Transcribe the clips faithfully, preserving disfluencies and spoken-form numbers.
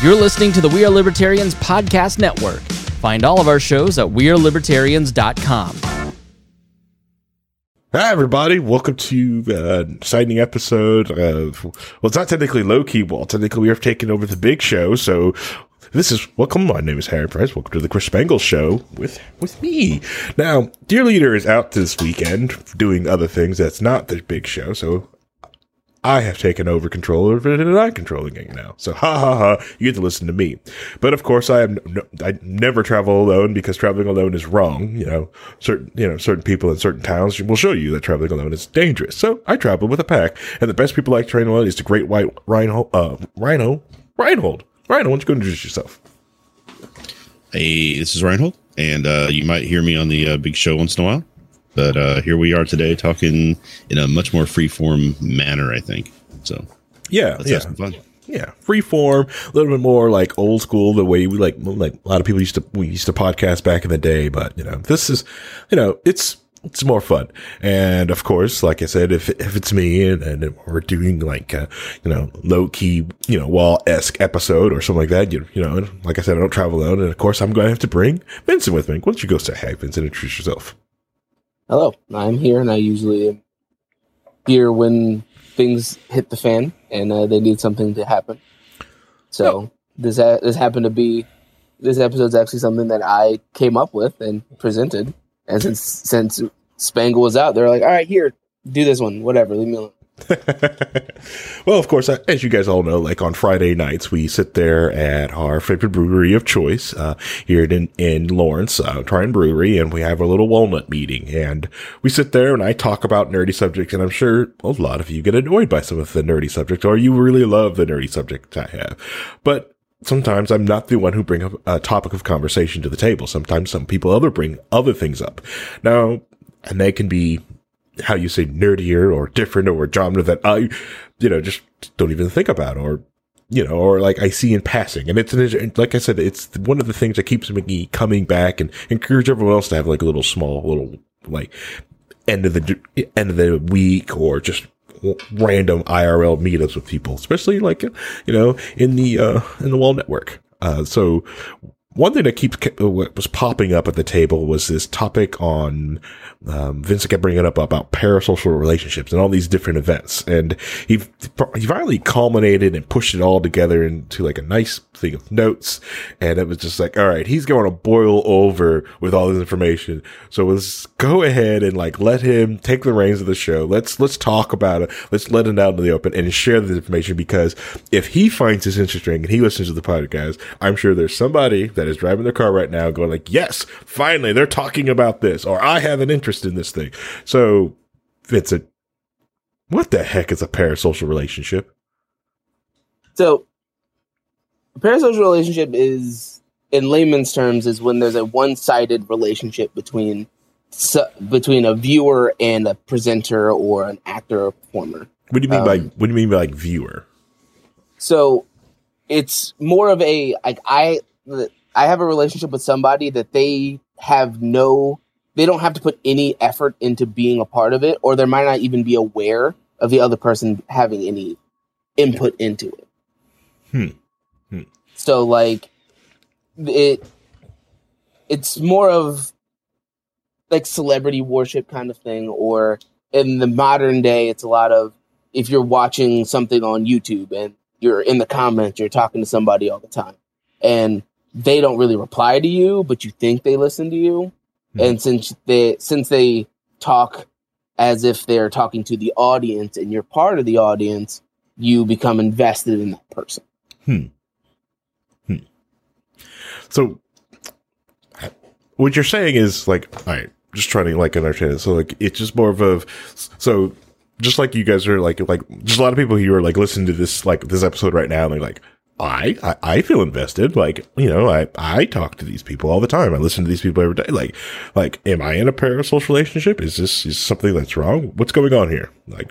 You're listening to the We Are Libertarians Podcast Network. Find all of our shows at we are libertarians dot com. Hi, everybody. Welcome to uh, an exciting episode of, well, it's not technically low-key ball. Technically, we have taken over the big show. So this is, welcome. My name is Harry Price. Welcome to the Chris Spangle Show with, with me. Now, Dear Leader is out this weekend doing other things. That's not the big show. So I have taken over control of it, and I'm controlling it now. So, ha ha ha, you get to listen to me. But of course, I am no, I never travel alone because traveling alone is wrong. You know, certain you know certain people in certain towns will show you that traveling alone is dangerous. So I travel with a pack, and the best people I train alone is the Great White Rhino, uh, Rhino, Reinhold. Rhino, why don't you go introduce yourself? Hey, this is Reinhold, and uh, you might hear me on the uh, big show once in a while. But uh, here we are today talking in a much more free-form manner, I think. So, yeah, let's yeah. have some fun. Yeah, free form, a little bit more like old school, the way we like, like a lot of people used to, we used to podcast back in the day. But, you know, this is, you know, it's, it's more fun. And of course, like I said, if, if it's me and, and we're doing like, a, you know, low key, you know, wall-esque episode or something like that, you, you know, like I said, I don't travel alone. And of course, I'm going to have to bring Vincent with me. Why don't you go say hi, Vincent, introduce yourself? Hello, I'm here, and I usually am here when things hit the fan and uh, they need something to happen. So oh. this ha- this happened to be this episode's actually something that I came up with and presented. And since since Spangle was out, they're like, "All right, here, do this one, whatever, leave me alone." Well, of course, as you guys all know, like on Friday nights, we sit there at our favorite brewery of choice, uh, here in, in Lawrence, uh, Tryon Brewery, and we have a little walnut meeting, and we sit there and I talk about nerdy subjects, and I'm sure a lot of you get annoyed by some of the nerdy subjects, or you really love the nerdy subjects I have. But sometimes I'm not the one who bring up a topic of conversation to the table. Sometimes some people other bring other things up. Now, and they can be, how you say, nerdier or different or a genre that I, you know, just don't even think about, or, you know, or like I see in passing. And it's, an, like I said, it's one of the things that keeps me coming back and encourage everyone else to have like a little small, little like end of the, end of the week or just random I R L meetups with people, especially like, you know, in the, uh, in the Wall Network. Uh, so one thing that keeps, was popping up at the table was this topic on, um, Vincent kept bringing up about parasocial relationships and all these different events. And he, he finally culminated and pushed it all together into like a nice thing of notes. And it was just like, all right, he's going to boil over with all this information. So let's go ahead and like let him take the reins of the show. Let's, let's talk about it. Let's let it out in the open and share the information, because if he finds this interesting and he listens to the podcast, I'm sure there's somebody that is driving their car right now going like, yes, finally they're talking about this, or I have an interest in this thing. So, Vincent, what the heck is a parasocial relationship? So, a parasocial relationship is, in layman's terms, is when there's a one-sided relationship between su- between a viewer and a presenter or an actor or performer. What do you mean um, by what do you mean by like viewer? So, it's more of a like I I have a relationship with somebody that they have no. They don't have to put any effort into being a part of it, or they might not even be aware of the other person having any input into it. Hmm. hmm. So, like, it, it's more of like celebrity worship kind of thing, or in the modern day, it's a lot of, if you're watching something on YouTube and you're in the comments, you're talking to somebody all the time, and they don't really reply to you, but you think they listen to you. And since they since they talk as if they're talking to the audience and you're part of the audience, you become invested in that person. Hmm. Hmm. So what you're saying is like, all right, just trying to like understand it. So like, it's just more of a, so just like you guys are like, like just a lot of people who are like listening to this, like this episode right now, and they're like, I, I, I feel invested. Like, you know, I, I talk to these people all the time. I listen to these people every day. Like, like, am I in a parasocial relationship? Is this is something that's wrong? What's going on here? Like,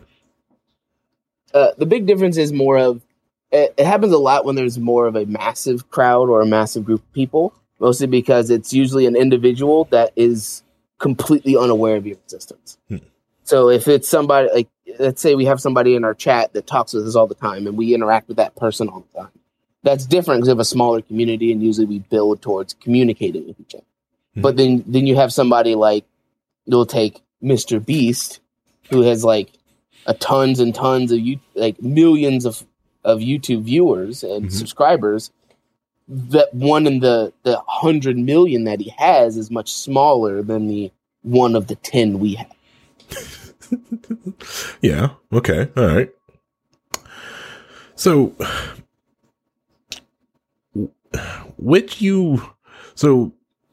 uh, the big difference is more of, it, it happens a lot when there's more of a massive crowd or a massive group of people, mostly because it's usually an individual that is completely unaware of your existence. Hmm. So if it's somebody like, let's say we have somebody in our chat that talks with us all the time and we interact with that person all the time. That's different because we have a smaller community, and usually we build towards communicating with each other. Mm-hmm. But then, then you have somebody like, you'll take Mister Beast, who has like a tons and tons of you like millions of, of YouTube viewers and mm-hmm. subscribers. That one in the the hundred million that he has is much smaller than the one of the ten we have. Yeah. Okay. All right. So, which you, so,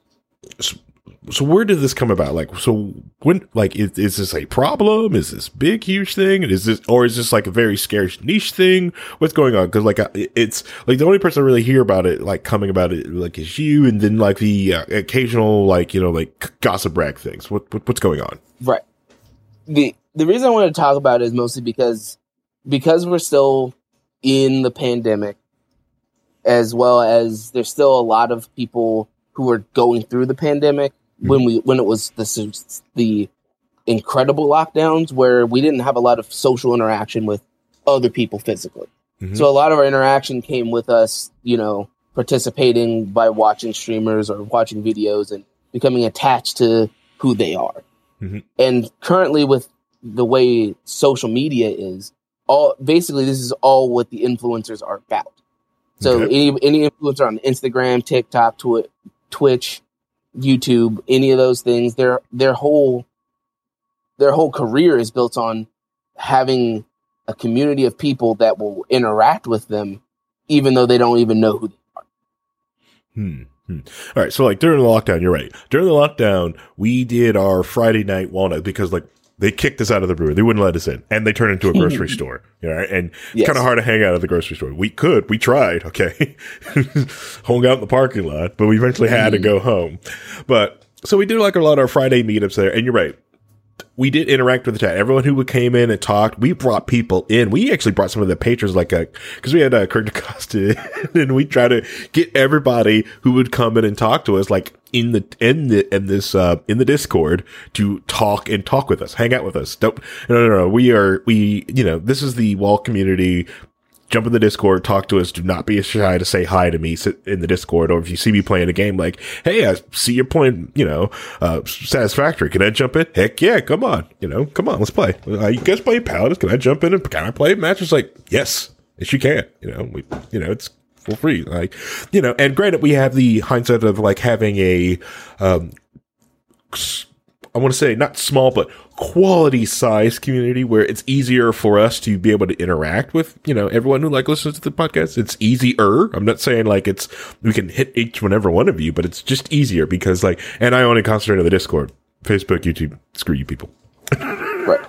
so where did this come about? Like, so when, like, is, is this a problem? Is this big, huge thing? Is this, or is this like a very scarce niche thing? What's going on? Cause like, it's like the only person I really hear about it, like coming about it, like is you. And then like the uh, occasional, like, you know, like gossip rag things. What, what what's going on? Right. The, the reason I wanted to talk about it is mostly because, because we're still in the pandemic, as well as there's still a lot of people who are going through the pandemic. When we when it was the the incredible lockdowns where we didn't have a lot of social interaction with other people physically, mm-hmm. so a lot of our interaction came with us, you know, participating by watching streamers or watching videos and becoming attached to who they are. Mm-hmm. And currently, with the way social media is, all basically this is all what the influencers are about. So okay. any any influencer on Instagram, TikTok, Twi- Twitch, YouTube, any of those things, their their whole their whole career is built on having a community of people that will interact with them, even though they don't even know who they are. Hmm. hmm. All right. So, like during the lockdown, you're right. During the lockdown, we did our Friday night walnut because, like, they kicked us out of the brewery. They wouldn't let us in, and they turned into a grocery store. You know, and yes. kind of hard to hang out at the grocery store. We could, we tried, okay, hung out in the parking lot, but we eventually had mm. to go home. But so we did like a lot of our Friday meetups there, and you're right. We did interact with the chat. Everyone who came in and talked, we brought people in. We actually brought some of the patrons, like, a, because we had uh, Kirk DeCosta, and we tried to get everybody who would come in and talk to us, like, in the, in the, in this, uh, in the Discord to talk and talk with us, hang out with us. Don't, no, no, no. We are, we, you know, this is the Wall community. Jump in the Discord, talk to us. Do not be shy to say hi to me. Sit in the Discord, or if you see me playing a game, like, hey, I see you're playing, you know, uh, Satisfactory. Can I jump in? Heck yeah, come on. You know, come on, let's play. Uh, you guys play Paladins? Can I jump in and can I play matches? Like, yes, yes, you can. You know, we, you know, it's for free. Like, you know, and granted, we have the hindsight of like having a, um, I want to say not small, but quality size community where it's easier for us to be able to interact with, you know, everyone who like listens to the podcast. It's easier. I'm not saying like it's, we can hit each and every one of you, but it's just easier because like, and I only concentrate on the Discord, Facebook, YouTube, screw you people. Right.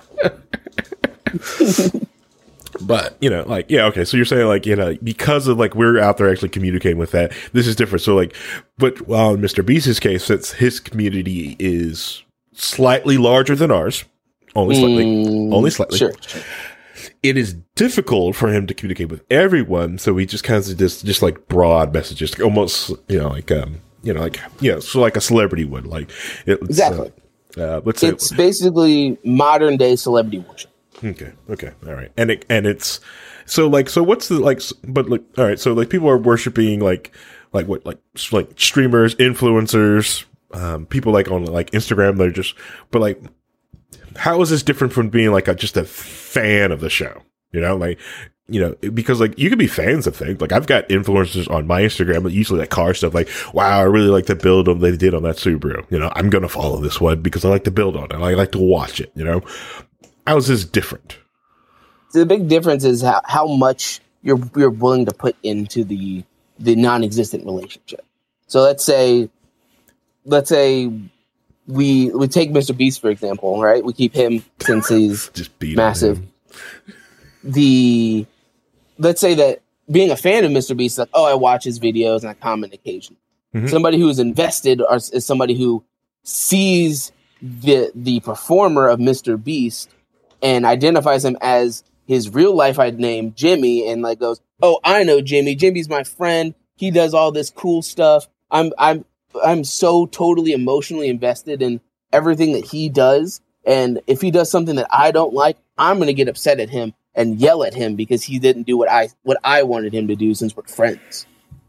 But, you know, like, yeah, okay. So you're saying like, you know, because of like, we're out there actually communicating with that, this is different. So like, but well, in Mister Beast's case, since his community is slightly larger than ours, only slightly, mm, only slightly. Sure, sure. It is difficult for him to communicate with everyone, so he just kind of just just like broad messages, almost you know like um you know like you know so like a celebrity would like it, exactly. Uh, uh, let's say it's basically modern day celebrity worship. Okay, okay, all right, and it and it's so like so what's the like but like all right, so like people are worshiping like like what like like streamers, influencers. Um, people like on like Instagram, they're just, but like, how is this different from being like a, just a fan of the show? You know, like, you know, because like you can be fans of things. Like I've got influencers on my Instagram, but usually like car stuff. Like, wow, I really like the build on they did on that Subaru. You know, I'm gonna follow this one because I like to build on it. I like to watch it. You know, how is this different? So the big difference is how, how much you're you're willing to put into the the non-existent relationship. So let's say. Let's say we we take Mister Beast, for example, right? We keep him since he's just beat massive. The let's say that being a fan of Mister Beast, like, oh, I watch his videos and I comment occasionally. Mm-hmm. Somebody who is invested or is somebody who sees the the performer of Mister Beast and identifies him as his real life name, Jimmy, and like goes, oh, I know Jimmy. Jimmy's my friend. He does all this cool stuff. I'm I'm I'm so totally emotionally invested in everything that he does. And if he does something that I don't like, I'm going to get upset at him and yell at him because he didn't do what I what I wanted him to do since we're friends.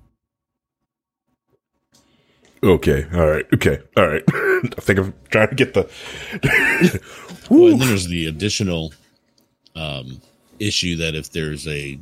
Okay, all right, okay, all right. I think I'm trying to get the. Well, and then there's the additional um, issue that if there's a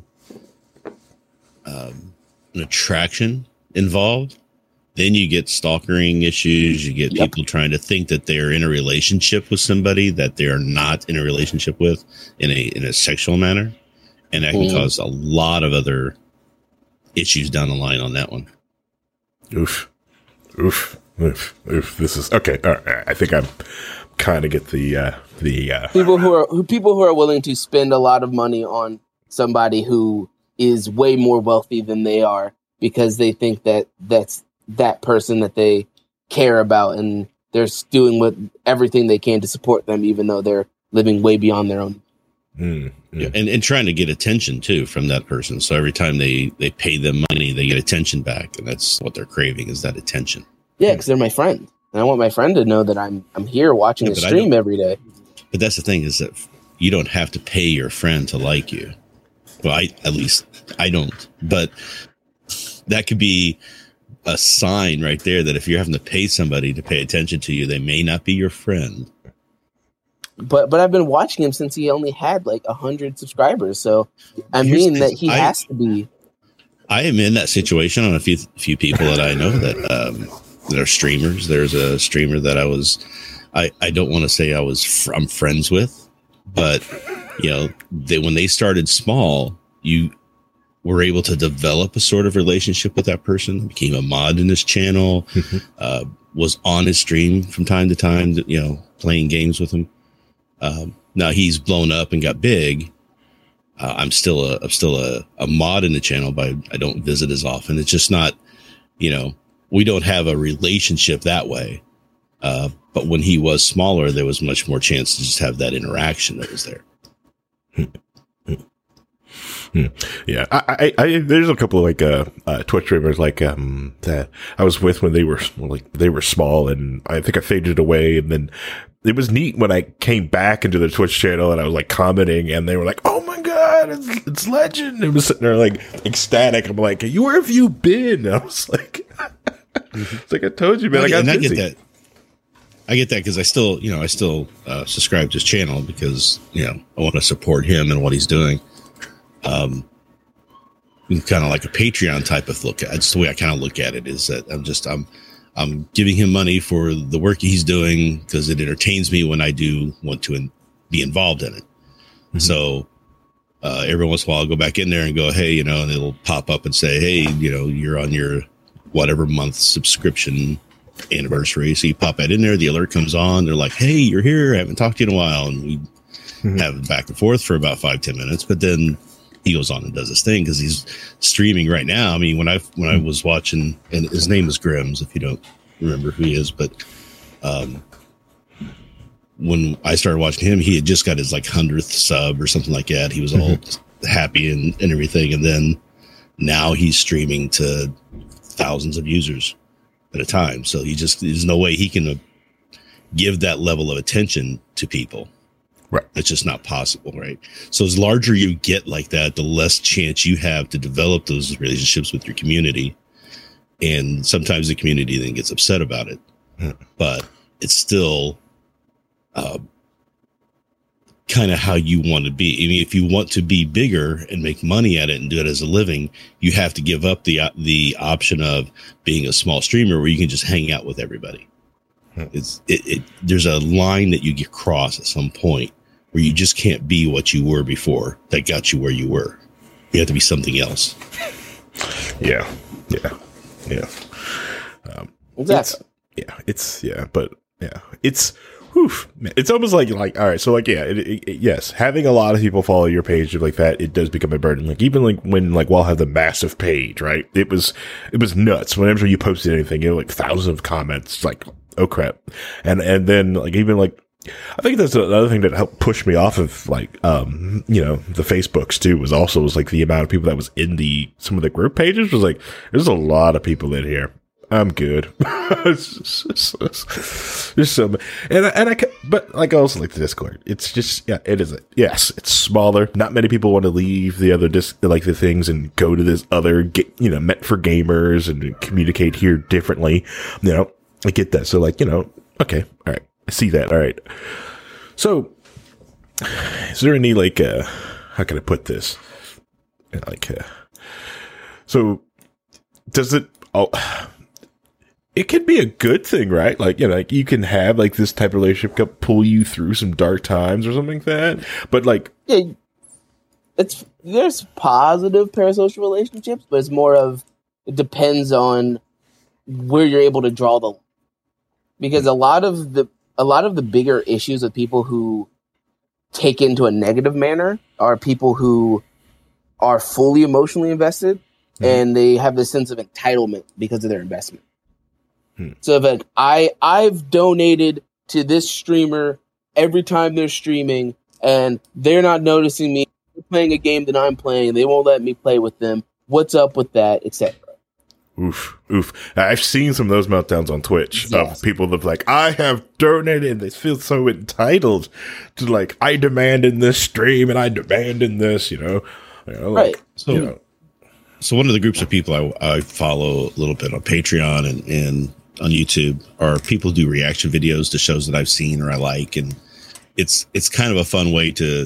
um, an attraction involved, then you get stalkering issues. You get Yep. people trying to think that they're in a relationship with somebody that they are not in a relationship with in a in a sexual manner, and that can Mm. cause a lot of other issues down the line on that one. Oof, oof, oof, oof. This is okay. All right, I think I'm kind of get the uh, the. Uh, People who are who people who are willing to spend a lot of money on somebody who is way more wealthy than they are because they think that that's that person that they care about, and they're doing what everything they can to support them, even though they're living way beyond their own. mm, mm. Yeah, and, and trying to get attention too from that person. So every time they, they pay them money, they get attention back, and that's what they're craving is that attention. Yeah, because they're my friend, and I want my friend to know that I'm I'm here watching Yeah, the but I stream don't- every day. But that's the thing is that you don't have to pay your friend to like you. Well, I at least I don't. But that could be a sign right there that if you're having to pay somebody to pay attention to you, they may not be your friend. But but I've been watching him since he only had like a hundred subscribers, so I Here's mean the- that he I- has to be. I am in that situation on a few few people that I know that um, that are streamers. There's a streamer that I was, I, I don't want to say I was fr- I'm friends with, but you know, they when they started small, you were able to develop a sort of relationship with that person. Became a mod in his channel, uh, was on his stream from time to time, you know, playing games with him. Um, now he's blown up and got big. Uh, I'm still a, I'm still a, a mod in the channel, but I don't visit as often. It's just not, you know, we don't have a relationship that way. Uh, but when he was smaller, there was much more chance to just have that interaction that was there. Yeah, I, I, I, there's a couple of like uh, uh, Twitch streamers like um that I was with when they were like they were small, and I think I faded away, and then it was neat when I came back into the Twitch channel and I was like commenting, and they were like, "Oh my god, it's it's legend!" It was sitting there like ecstatic. I'm like, "You where have you been?" And I was like, "It's like I told you, man, I got and I busy." get that. I get that because I still, you know, I still uh, subscribe to his channel because you know I want to support him and what he's doing. Um, kind of like a Patreon type of look. That's the way I kind of look at it. Is that I'm just I'm I'm giving him money for the work he's doing because it entertains me when I do want to in, be involved in it. Mm-hmm. So uh, every once in a while, I'll go back in there and go, hey, you know, and it'll pop up and say, hey, you know, you're on your whatever month subscription anniversary. So you pop that in there, the alert comes on. They're like, hey, you're here. I haven't talked to you in a while, and we mm-hmm. have it back and forth for about five ten minutes, but then he goes on and does his thing because he's streaming right now. I mean, when I when I was watching, and his name is Grims, if you don't remember who he is, but um, when I started watching him, he had just got his like hundredth sub or something like that. He was all mm-hmm. happy and, and everything, and then now he's streaming to thousands of users at a time. So he just there's no way he can uh, give that level of attention to people. Right. It's just not possible, right? So as larger you get like that, the less chance you have to develop those relationships with your community. And sometimes the community then gets upset about it. Mm. But it's still uh, kind of how you want to be. I mean, if you want to be bigger and make money at it and do it as a living, you have to give up the, uh, the option of being a small streamer where you can just hang out with everybody. Mm. It's it, it. There's a line that you get cross at some point where you just can't be what you were before that got you where you were. You have to be something else. Yeah. Yeah. Yeah. Um, exactly. It's, yeah. It's, yeah. But, yeah. It's, whew, man, it's almost like, like, all right. So, like, yeah. It, it, it, yes. Having a lot of people follow your page like that, it does become a burden. Like, even like when, like, Wall had the massive page, right? It was, it was nuts. Whenever you posted anything, you know, like thousands of comments, like, oh crap. And, and then, like, even like, I think that's another thing that helped push me off of like, um, you know, the Facebooks too, was also was like the amount of people that was in the, some of the group pages was like, there's a lot of people in here. I'm good. Just some, and I, and I, but like I also like the Discord. It's just, yeah, it is. A, yes, it's smaller. Not many people want to leave the other disc, like the things, and go to this other, you know, meant for gamers and communicate here differently. You know, I get that. So like, you know, okay, all right, I see that. All right. So, is there any like, uh, how can I put this? Like, uh, so does it? Oh, it could be a good thing, right? Like, you know, like you can have like this type of relationship pull you through some dark times or something like that. But like, yeah, it's there's positive parasocial relationships, but it's more of it depends on where you're able to draw the line. Because a lot of the a lot of the bigger issues with people who take into a negative manner are people who are fully emotionally invested, mm-hmm. and they have this sense of entitlement because of their investment. Hmm. So if like, I, I've donated to this streamer every time they're streaming, and they're not noticing me they're playing a game that I'm playing, they won't let me play with them. What's up with that, et cetera. Oof, oof. I've seen some of those meltdowns on Twitch yes. of people that like, I have donated, and they feel so entitled to like, I demand in this stream and I demand in this, you know? You know like, right. So, you know. so one of the groups of people I, I follow a little bit on Patreon and, and on YouTube are people who do reaction videos to shows that I've seen or I like. And it's, it's kind of a fun way to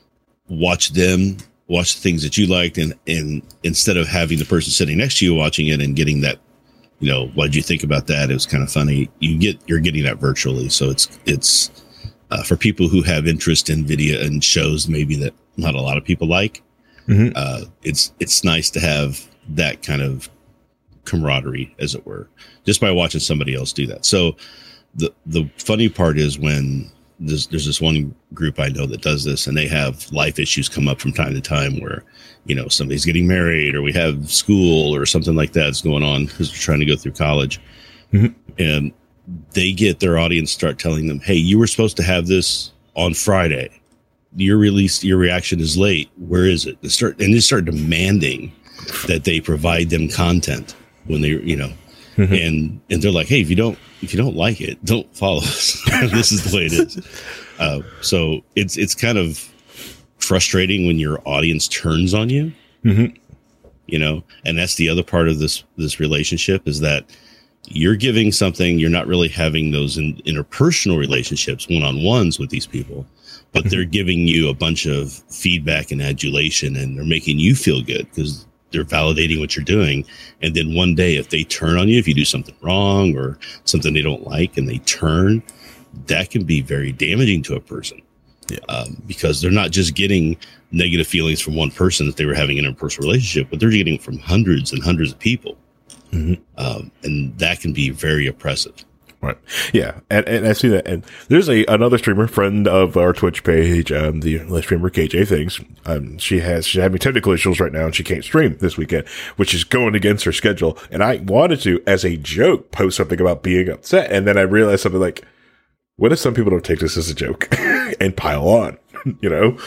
watch them watch the things that you liked, and, and instead of having the person sitting next to you watching it and getting that, you know, what did you think about that? It was kind of funny. You get, you're getting that virtually. So it's, it's uh, for people who have interest in video and shows, maybe that not a lot of people like, mm-hmm. uh, it's, it's nice to have that kind of camaraderie, as it were, just by watching somebody else do that. So the, the funny part is when There's, there's this one group I know that does this, and they have life issues come up from time to time where, you know, somebody's getting married, or we have school or something like that's going on because they're trying to go through college. Mm-hmm. And they get their audience start telling them, hey, you were supposed to have this on Friday. Your release, your reaction is late. Where is it? They start, and they start demanding that they provide them content when they, you know, mm-hmm. and, and they're like, hey, if you don't, if you don't like it, don't follow us. This is the way it is. Uh, so it's, it's kind of frustrating when your audience turns on you, mm-hmm. you know, and that's the other part of this, this relationship is that you're giving something, you're not really having those in, interpersonal relationships, one-on-ones with these people, but mm-hmm. they're giving you a bunch of feedback and adulation, and they're making you feel good because they're validating what you're doing. And then one day, if they turn on you, if you do something wrong or something they don't like, and they turn, that can be very damaging to a person. Yeah. Um, because they're not just getting negative feelings from one person that they were having an interpersonal relationship, but they're getting from hundreds and hundreds of people. Mm-hmm. Um, and that can be very oppressive. Right. Yeah. And, and I see that. And there's a, another streamer, friend of our Twitch page, um, the streamer K J Things. Um, she has, she's having technical issues right now and she can't stream this weekend, which is going against her schedule. And I wanted to, as a joke, post something about being upset. And then I realized something like, what if some people don't take this as a joke and pile on? You know,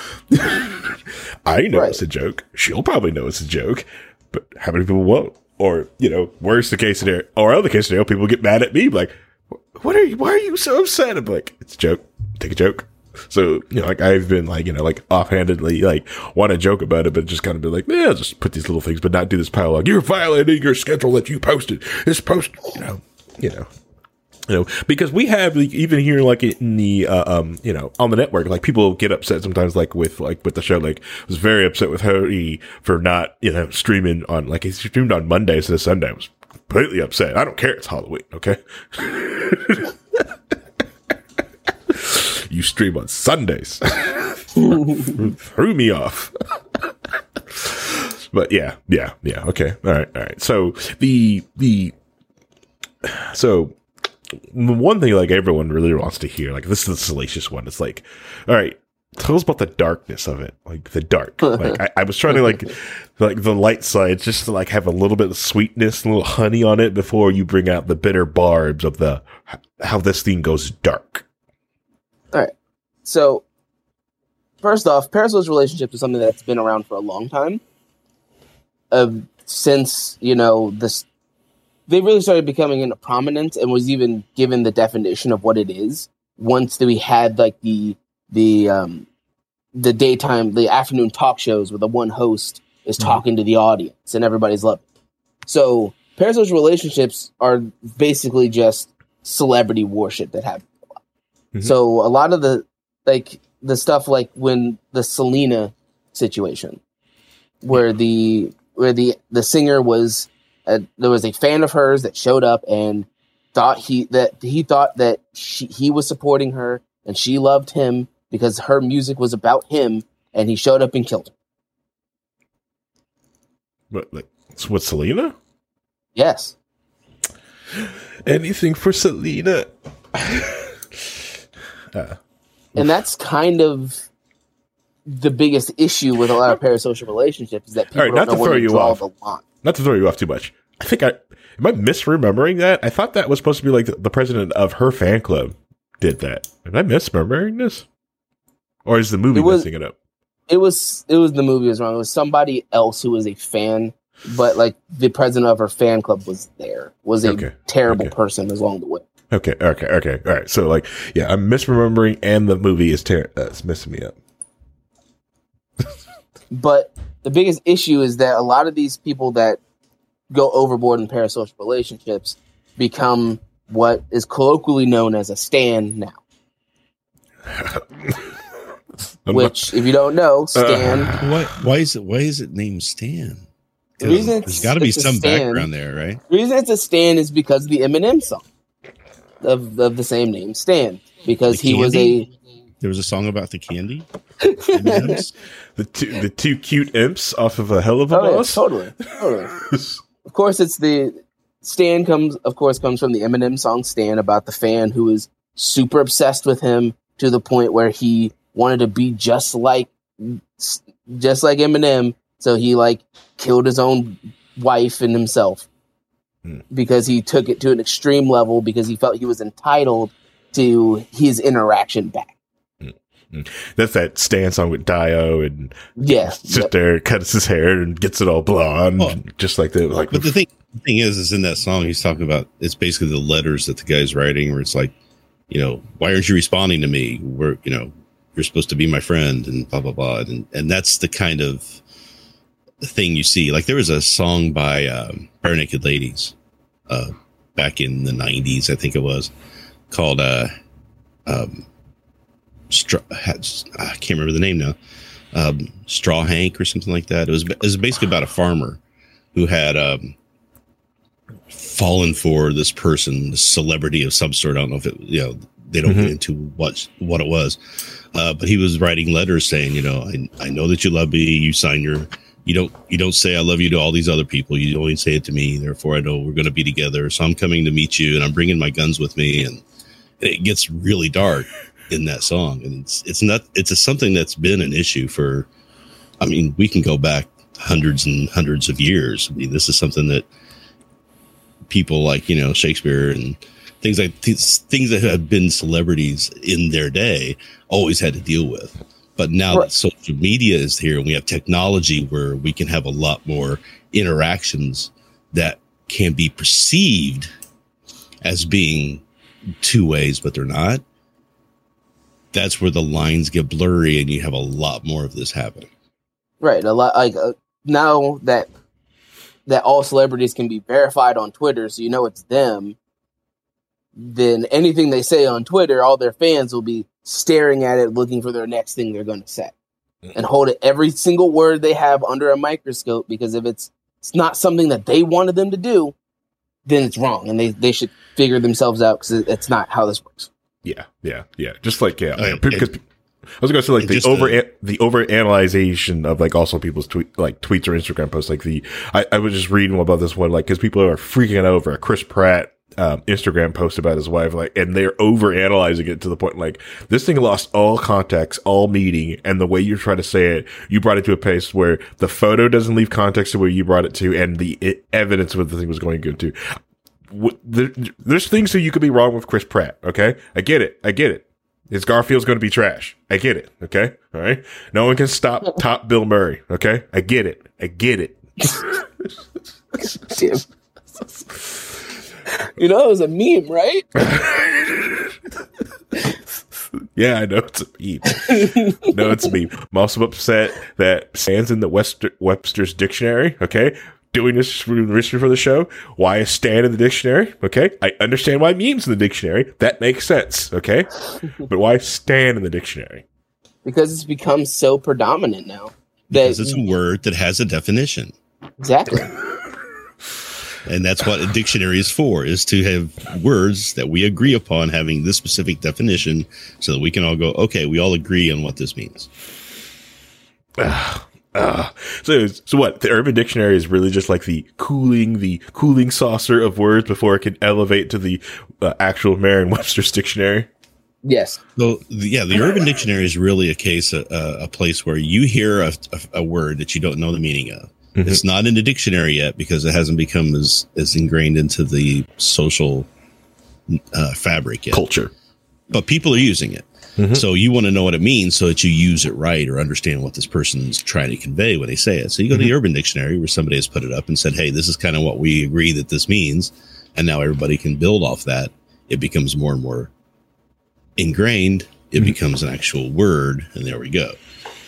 I know right. It's a joke. She'll probably know it's a joke, but how many people won't? Or, you know, worse the case scenario, or other case scenario, people get mad at me, like, what are you, why are you so upset? I'm like, it's a joke. Take a joke. So, you know, like I've been like, you know, like offhandedly, like want to joke about it, but just kind of be like, yeah, just put these little things, but not do this pile. Like, you're violating your schedule that you posted. It's post, you know, you know, you know, because we have like, even here, like in the, uh, um, you know, on the network, like people get upset sometimes, like with, like with the show, like I was very upset with Hody for not, you know, streaming on, like he streamed on Monday instead of Sunday. I was completely upset. I don't care. It's Halloween. Okay. You stream on Sundays. Threw me off. But yeah, yeah, yeah. Okay. All right. All right. So the, the, so one thing like everyone really wants to hear, like this is the salacious one. It's like, all right, tell us about the darkness of it. Like the dark, like I, I was trying to like, like the light side, just to like have a little bit of sweetness, a little honey on it before you bring out the bitter barbs of the, how this thing goes dark. All right. So first off, parasocial relationships is something that's been around for a long time. Uh, since, you know, this, they really started becoming into prominence and was even given the definition of what it is once we had like the the um, the daytime, the afternoon talk shows where the one host is talking mm-hmm. to the audience and everybody's loving it. So parasocial relationships are basically just celebrity worship that happens a lot. Mm-hmm. So a lot of the like the stuff like when the Selena situation, where the where the the singer was a, there was a fan of hers that showed up and thought he that he thought that she, he was supporting her and she loved him because her music was about him, and he showed up and killed her. But like, what, Selena? Yes. Anything for Selena. uh. And that's kind of the biggest issue with a lot of parasocial relationships is that people right, don't not know to where throw to you draw off. the line. Not to throw you off too much. I think I am I misremembering that? I thought that was supposed to be like the, the president of her fan club did that. Am I misremembering this? Or is the movie it was, messing it up? It was it was the movie was wrong. It was somebody else who was a fan, but like the president of her fan club was there. Was a okay. terrible okay. person along the way. Okay, okay, okay. All right. So like, yeah, I'm misremembering, and the movie is ter- uh, it's messing me up. But the biggest issue is that a lot of these people that go overboard in parasocial relationships become what is colloquially known as a stan now. Which, if you don't know, Stan. Uh, why, why is it? Why is it named Stan? The reason there's got to be some Stan, background there, right? The reason it's a Stan is because of the Eminem song of of the same name, Stan, because the he was a. There was a song about the candy. the two the two cute imps off of a Hell of a oh, Boss. Yeah, totally, totally. Of course, it's the Stan comes. Of course, comes from the Eminem song "Stan" about the fan who is super obsessed with him to the point where he wanted to be just like, just like Eminem. So he like killed his own wife and himself mm. because he took it to an extreme level because he felt he was entitled to his interaction back. That's that Stan song with Dio and yeah, sit yep. there, cuts his hair and gets it all blonde, oh. just like that. Like, but the thing, the thing is, is in that song he's talking about. It's basically the letters that the guy's writing, where it's like, you know, why aren't you responding to me? We're, you know, you're supposed to be my friend, and blah blah blah, and and that's the kind of thing you see. Like there was a song by um, Bare Naked Ladies uh, back in the nineties, I think it was, called. Uh, um, Straw, I can't remember the name now. Um, Straw Hank or something like that. It was, it was basically about a farmer who had um, fallen for this person, this celebrity of some sort. I don't know if it, you know, they don't mm-hmm. get into what what it was, uh, but he was writing letters saying, you know, I, I know that you love me. You sign your, you don't, you don't say I love you to all these other people. You only say it to me. Therefore, I know we're going to be together. So I'm coming to meet you, and I'm bringing my guns with me, and, and it gets really dark in that song. And it's, it's not, it's a, something that's been an issue for, I mean, we can go back hundreds and hundreds of years. I mean, this is something that people like, you know, Shakespeare and things like these things that have been celebrities in their day always had to deal with. But now right. that social media is here and we have technology where we can have a lot more interactions that can be perceived as being two ways, but they're not. That's where the lines get blurry and you have a lot more of this happening. Right. A lot like uh, now that that all celebrities can be verified on Twitter, so you know it's them. Then anything they say on Twitter, all their fans will be staring at it, looking for their next thing they're going to say, mm-hmm. and hold it every single word they have under a microscope. Because if it's it's not something that they wanted them to do, then it's wrong, and they they should figure themselves out because it's not how this works. Yeah, yeah, yeah. Just like yeah, I, because it, I was going to say like the over a, the over analyzation of like also people's tweet like tweets or Instagram posts. Like the I, I was just reading about this one like because people are freaking out over a Chris Pratt um, Instagram post about his wife, like, and they're over analyzing it to the point like this thing lost all context, all meaning, and the way you try to say it, you brought it to a place where the photo doesn't leave context to where you brought it to, and the it, evidence of what the thing was going into. There, there's things that you could be wrong with Chris Pratt. Okay, I get it. I get it. His Garfield's going to be trash. I get it. Okay, all right. No one can stop top Bill Murray. Okay, I get it. I get it. You know, it was a meme, right? Yeah, I know it's a meme. No, it's a meme. I'm also upset that stands in the Webster, Webster's dictionary. Okay, doing this research for the show. Why is stand in the dictionary? Okay, I understand why memes in the dictionary. That makes sense. Okay, but why stand in the dictionary? Because it's become so predominant now. That, because it's a word that has a definition. Exactly. And that's what a dictionary is for, is to have words that we agree upon having this specific definition so that we can all go, okay, we all agree on what this means. Uh, uh, so, so what? The Urban Dictionary is really just like the cooling, the cooling saucer of words before it can elevate to the uh, actual Merriam-Webster's dictionary? Yes. So, the, yeah, the Urban Dictionary is really a case, a, a place where you hear a, a, a word that you don't know the meaning of. Mm-hmm. It's not in the dictionary yet because it hasn't become as, as ingrained into the social uh, fabric yet. Culture. But people are using it. Mm-hmm. So you want to know what it means so that you use it right or understand what this person's trying to convey when they say it. So you go mm-hmm. to the Urban Dictionary where somebody has put it up and said, hey, this is kind of what we agree that this means. And now everybody can build off that. It becomes more and more ingrained. It mm-hmm. becomes an actual word. And there we go.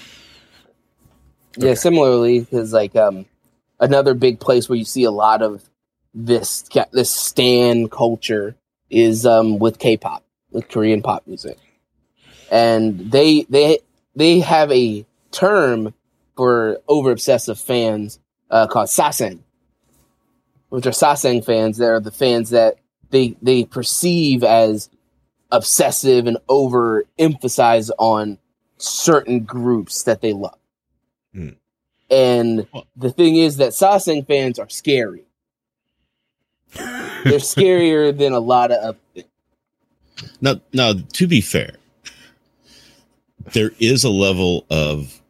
Yeah, similarly, because like um, another big place where you see a lot of this this stan culture is um, with K-pop, with Korean pop music, and they they they have a term for over obsessive fans uh, called sasaeng, which are sasaeng fans. They're the fans that they they perceive as obsessive and over emphasize on certain groups that they love. Hmm. And the thing is that sasaeng fans are scary. They're scarier than a lot of other. Now, now, to be fair, there is a level of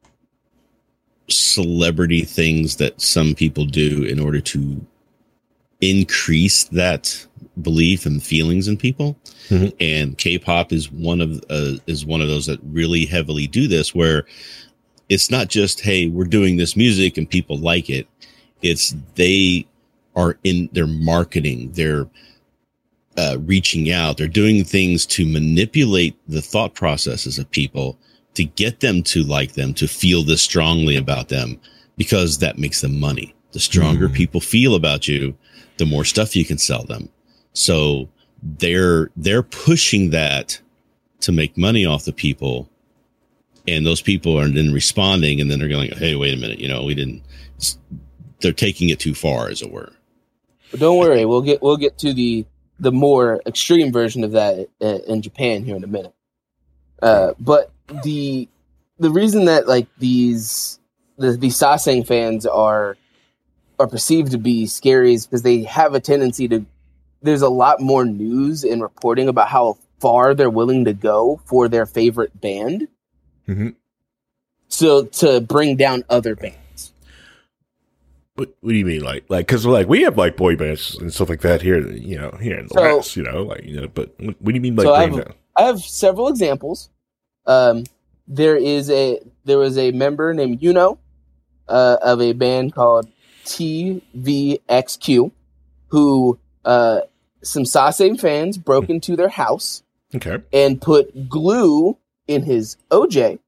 celebrity things that some people do in order to increase that belief and feelings in people. Mm-hmm. And K-pop is one of uh, is one of those that really heavily do this, where it's not just, hey, we're doing this music and people like it. It's they are in their marketing. They're uh, reaching out. They're doing things to manipulate the thought processes of people to get them to like them, to feel this strongly about them, because that makes them money. The stronger mm. people feel about you, the more stuff you can sell them. So they're they're pushing that to make money off the people. And those people are then responding, and then they're going, hey, wait a minute, you know, we didn't, they're taking it too far, as it were. But don't worry, we'll get we'll get to the the more extreme version of that uh, in Japan here in a minute. Uh, but the the reason that like these the, these sasaeng fans are are perceived to be scary is because they have a tendency to, there's a lot more news and reporting about how far they're willing to go for their favorite band. Mm-hmm. So to bring down other bands. What, what do you mean, like, like, because like we have like boy bands and stuff like that here, you know, here in the so, West, you know, like, you know. But what do you mean, like, so bring I have, down? I have several examples. Um, there is a there was a member named Yuno uh, of a band called T V X Q, who uh, some sasaeng fans broke into their house, okay, and put glue in his O J,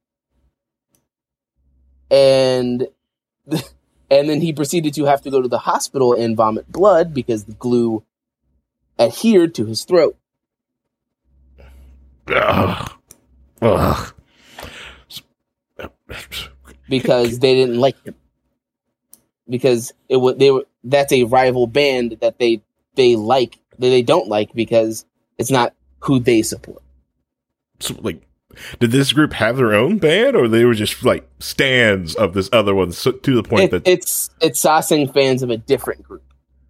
and and then he proceeded to have to go to the hospital and vomit blood because the glue adhered to his throat. Ugh. Ugh. Because they didn't like him. Because it was they were that's a rival band that they they like that they don't like because it's not who they support. So, like, did this group have their own band, or they were just like stands of this other one, so, to the point it, that it's it's sasaeng fans of a different group?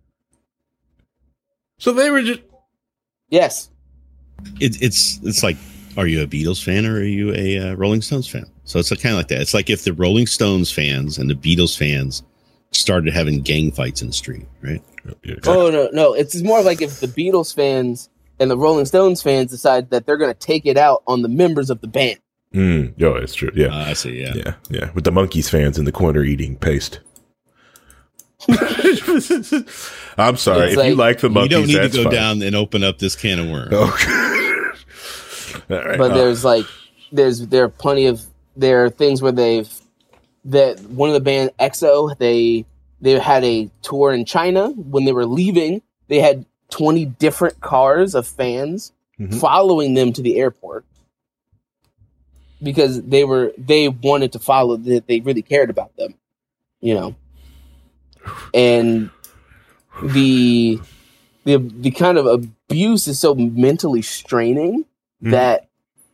So they were just yes. It, it's it's like, are you a Beatles fan or are you a uh, Rolling Stones fan? So it's kind of like that. It's like if the Rolling Stones fans and the Beatles fans started having gang fights in the street, right? Yeah, exactly. Oh no, no! It's more like if the Beatles fans and the Rolling Stones fans decide that they're going to take it out on the members of the band. Mm, yo, it's true. Yeah, uh, I see. Yeah, yeah, yeah. With the Monkees fans in the corner eating paste. I'm sorry. It's if like- you like the You monkeys, don't need to that's go fine. down and open up this can of worms. Okay. All right. But Uh, there's like there's there are plenty of there are things where they've that one of the band X O they they had a tour in China. When they were leaving, they had twenty different cars of fans Mhm. following them to the airport because they were they wanted to follow that they really cared about them, you know. And the the the kind of abuse is so mentally straining Mhm. that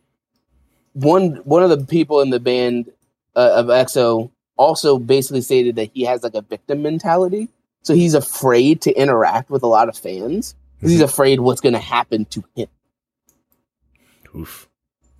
one one of the people in the band uh, of X O also basically stated that he has like a victim mentality, so he's afraid to interact with a lot of fans because he's afraid what's going to happen to him. Oof.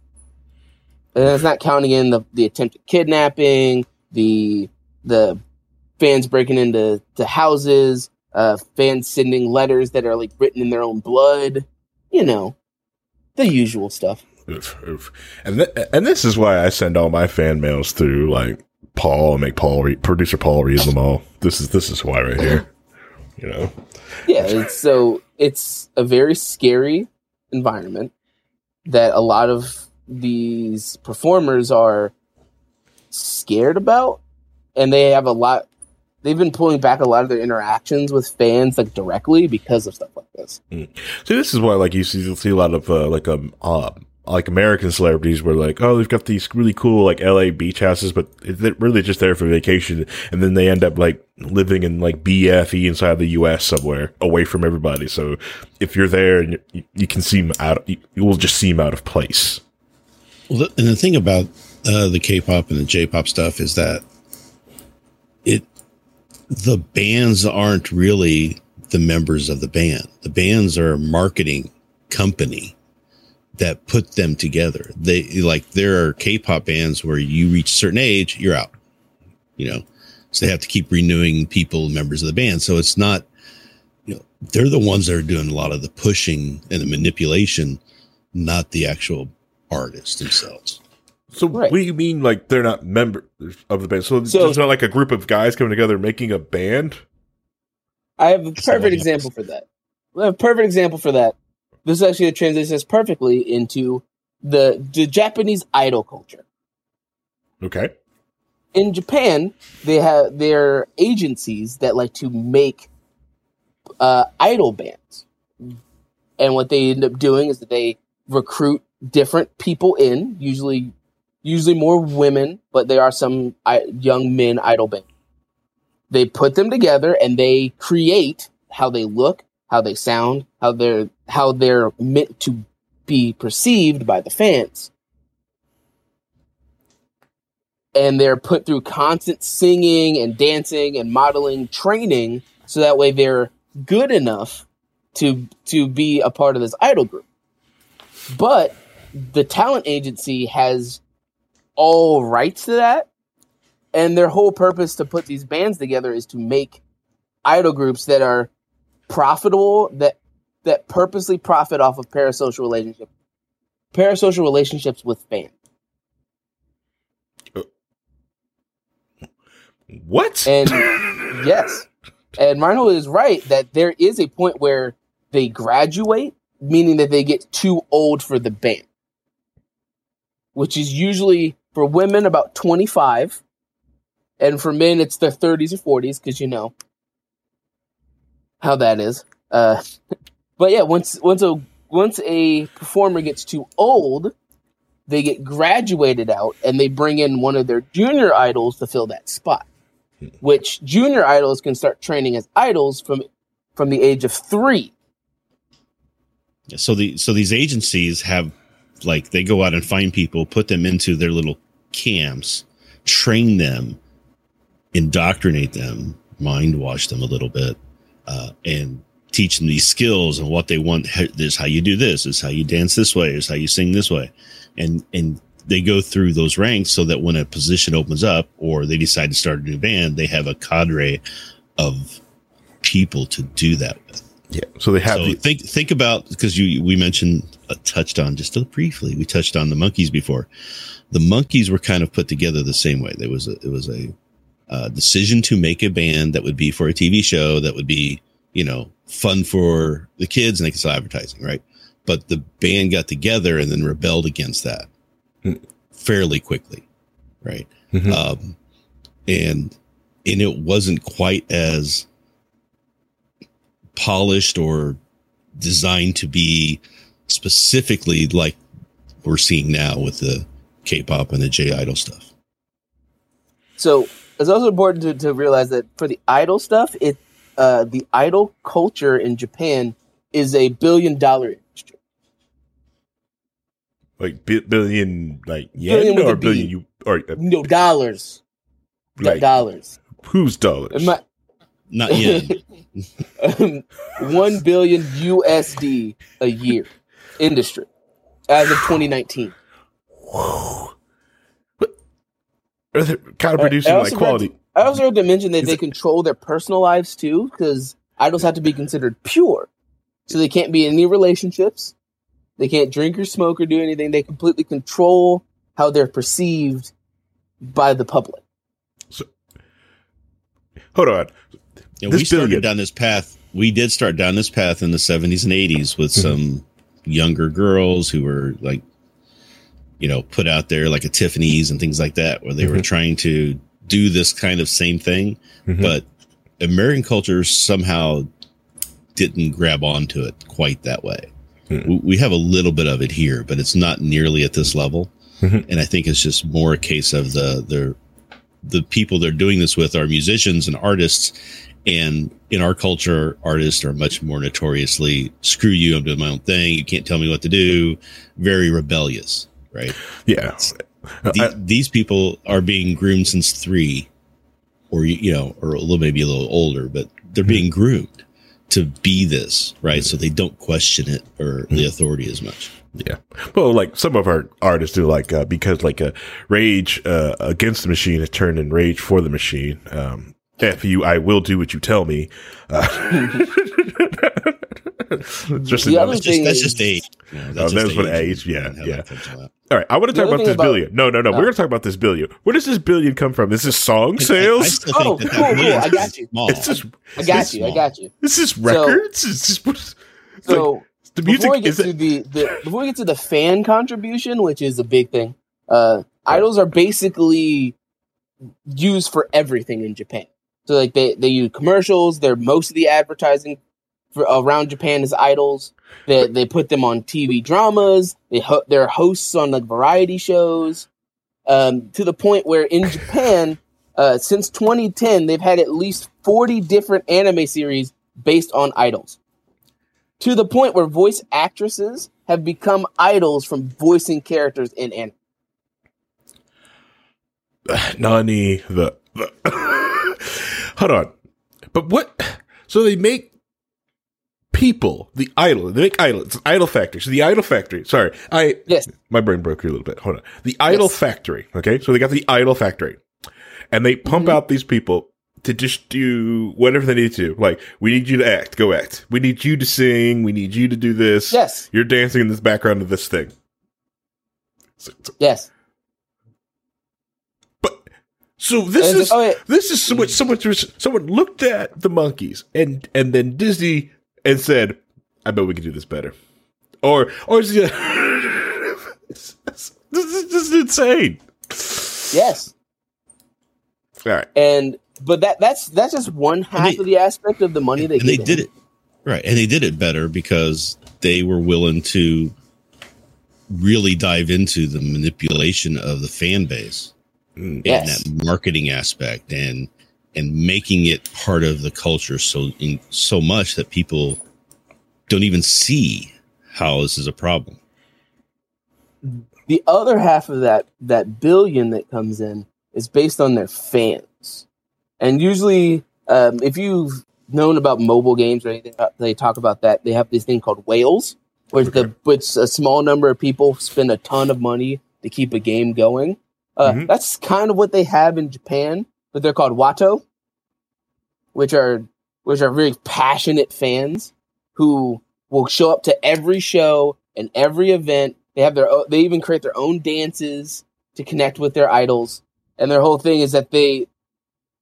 And that's not counting in the, the attempted kidnapping, the the fans breaking into to houses, uh, fans sending letters that are like written in their own blood, you know, the usual stuff. Oof, oof. And th- and this is why I send all my fan mails through like Paul and make Paul read, producer Paul read them all. This is this is why right here. You know. Yeah, it's, so it's a very scary environment that a lot of these performers are scared about, and they have a lot. They've been pulling back a lot of their interactions with fans like directly because of stuff like this. See, this is why like you see, you'll see a lot of uh, like um uh, like American celebrities where like, oh, they've got these really cool like L A beach houses, but they're really just there for vacation, and then they end up like living in like B F E inside the U S somewhere away from everybody. So if you're there and you, you can seem out, you, you will just seem out of place. Well, the- and the thing about uh, the K-pop and the J-pop stuff is that it the bands aren't really the members of the band. The bands are a marketing company that put them together. They like there are K-pop bands where you reach a certain age, you're out. You know, so they have to keep renewing people, members of the band. So it's not, you know, they're the ones that are doing a lot of the pushing and the manipulation, not the actual artists themselves. So Right. what do you mean like they're not members of the band? So, So- there's not like a group of guys coming together making a band? I have a That's not what perfect example for that. I have a perfect example for that. This actually transitions perfectly into the the Japanese idol culture. Okay. In Japan, they have their agencies that like to make uh, idol bands, and what they end up doing is that they recruit different people in, usually usually more women, but there are some I, young men idol bands. They put them together and they create how they look, how they sound, how they're how they're meant to be perceived by the fans. And they're put through constant singing and dancing and modeling training so that way they're good enough to to be a part of this idol group. But the talent agency has all rights to that, and their whole purpose to put these bands together is to make idol groups that are profitable, that that purposely profit off of parasocial relationships, parasocial relationships with fans. What? And yes, and Reinhold is right that there is a point where they graduate, meaning that they get too old for the band, which is usually for women about twenty-five, and for men it's their thirties or forties, because you know how that is. Uh, but yeah, once once a once a performer gets too old, they get graduated out, and they bring in one of their junior idols to fill that spot. Which junior idols can start training as idols from from the age of three. So the so these agencies have like they go out and find people, put them into their little camps, train them, indoctrinate them, mind wash them a little bit, uh, and teach them these skills and what they want. This is how you do this. This is how you dance this way. This is how you sing this way, and and they go through those ranks so that when a position opens up or they decide to start a new band, they have a cadre of people to do that with. Yeah. So they have So the, think think about, because you we mentioned uh, touched on just briefly. We touched on the Monkees before. The Monkees were kind of put together the same way. There was a it was a uh, decision to make a band that would be for a T V show that would be, you know, fun for the kids and they could sell advertising, right? But the band got together and then rebelled against that mm. fairly quickly, right? Mm-hmm. Um, and and it wasn't quite as polished or designed to be specifically like we're seeing now with the K-pop and the J-Idol stuff. So it's also important to, to realize that for the idol stuff, it uh, the idol culture in Japan is a billion dollar industry. Like bi- billion, like yen billion or billion you or uh, no dollars, like, dollars. Whose dollars? My, Not yen. um, One billion U S D a year industry as of twenty nineteen. Whoa. Are they kind of producing like quality? To, I also heard to mention that Is they it, control their personal lives too, because idols have to be considered pure. So they can't be in any relationships. They can't drink or smoke or do anything. They completely control how they're perceived by the public. So, hold on. Yeah, we started billion. down this path. We did start down this path in the seventies and eighties with some younger girls who were like, you know, put out there like a Tiffany's and things like that, where they mm-hmm. were trying to do this kind of same thing. Mm-hmm. But American culture somehow didn't grab onto it quite that way. Mm-hmm. We have a little bit of it here, but it's not nearly at this level. Mm-hmm. And I think it's just more a case of the, the, the people they're doing this with are musicians and artists. And in our culture, artists are much more notoriously, screw you, I'm doing my own thing. You can't tell me what to do. Very rebellious. Right. Yeah. The, I, these people are being groomed since three or, you know, or a little, maybe a little older, but they're mm-hmm. being groomed to be this. Right. So they don't question it or mm-hmm. the authority as much. Yeah. Well, like some of our artists do, like, uh, because like a uh, Rage uh, Against the Machine has turned in Rage for the Machine. Um, F you, I will do what you tell me. Uh, just the other that's, just, that's just age. You know, that's oh, that's what age. Yeah, yeah. All right, I want to talk about this about, billion. No, no, no. Uh, we're going to talk about this billion. Where does this billion come from? Is this song sales? I, I oh, that cool, that cool. I got you. It's just, I got you. I got you. This is records. So, it's just, it's so like, the music. Before we get is to it, the, the before we get to the fan contribution, which is a big thing, uh, idols are basically used for everything in Japan. So like they, they use commercials. They're most of the advertising for around Japan is idols. They they put them on T V dramas. They ho- they're hosts on like variety shows. Um, to the point where in Japan, uh, since twenty ten, they've had at least forty different anime series based on idols. To the point where voice actresses have become idols from voicing characters in anime. Nani the. the Hold on. But what? So they make people, the idol, they make idol, it's an idol factory. So the idol factory, sorry, I, yes. my brain broke here a little bit. Hold on. The idol yes. factory, okay? So they got the idol factory. And they pump mm-hmm. out these people to just do whatever they need to. Like, we need you to act, go act. We need you to sing, we need you to do this. Yes. You're dancing in this background of this thing. So, so, yes. So this and is oh, yeah. this is so much so much someone looked at the monkeys and and then Disney and said, I bet we can do this better. Or or is it, this is this is insane. Yes. All right. And but that that's that's just one half they, of the aspect of the money they and they did it. Right. And they did it better because they were willing to really dive into the manipulation of the fan base. Yes. And that marketing aspect and and making it part of the culture so in, so much that people don't even see how this is a problem. The other half of that that billion that comes in is based on their fans. And usually, um, if you've known about mobile games or anything, they talk about that. They have this thing called whales, where okay. the which a small number of people spend a ton of money to keep a game going. Uh, mm-hmm. That's kind of what they have in Japan, but they're called Watto, which are which are very passionate fans who will show up to every show and every event. They have their own, they even create their own dances to connect with their idols, and their whole thing is that they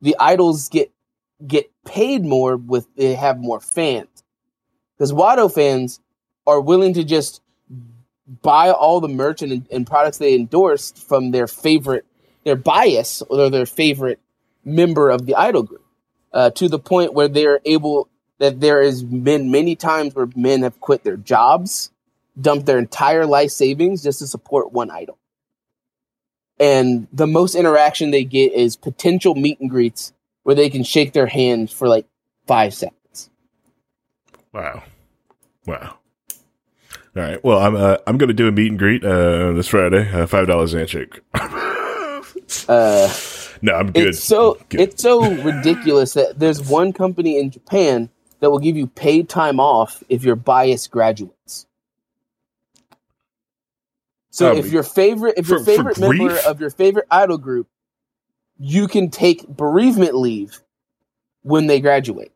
the idols get get paid more with they have more fans. Because Watto fans are willing to just buy all the merch and, and products they endorsed from their favorite, their bias or their favorite member of the idol group, uh, to the point where they're able, that there has been many times where men have quit their jobs, dumped their entire life savings just to support one idol. And the most interaction they get is potential meet and greets where they can shake their hand for like five seconds. Wow. Wow. All right. Well, I'm uh, I'm going to do a meet and greet uh, this Friday. Uh, Five dollars handshake. uh, no, I'm good. It's so good. It's so ridiculous that there's one company in Japan that will give you paid time off if your bias graduates. So Um, if your favorite if your for- for favorite member grief? of your favorite idol group, you can take bereavement leave when they graduate.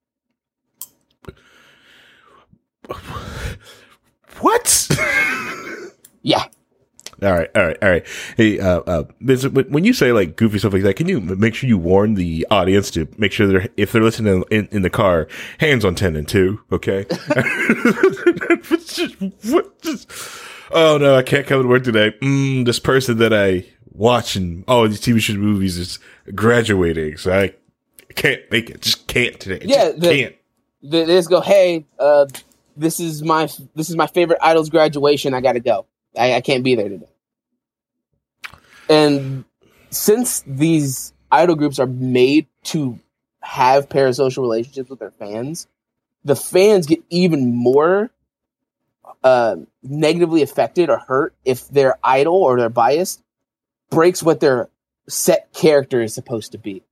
What? Yeah. All right, all right, all right. Hey, uh, uh, there's, when you say like goofy stuff like that, can you make sure you warn the audience to make sure they're, if they're listening in, in the car, hands on ten and two, okay? just, what, just, oh no, I can't come to work today. Mm, this person that I watch in all these T V shows, movies is graduating, so I can't make it. Just can't today. Yeah, just the- can't. They they just go, hey, uh, this is my this is my favorite idol's graduation. I got to go. I, I can't be there today. And since these idol groups are made to have parasocial relationships with their fans, the fans get even more uh, negatively affected or hurt if their idol or their bias breaks what their set character is supposed to be.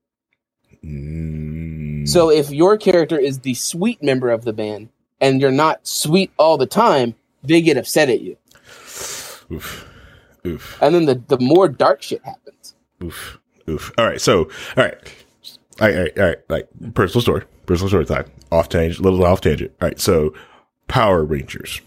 Mm. So if your character is the sweet member of the band and you're not sweet all the time, they get upset at you. Oof. Oof. And then the, the more dark shit happens. Oof. Oof. All right. So, all right. All right. All right. All right. Like personal story. Personal story time. Off tangent. Little off tangent. All right. So, Power Rangers.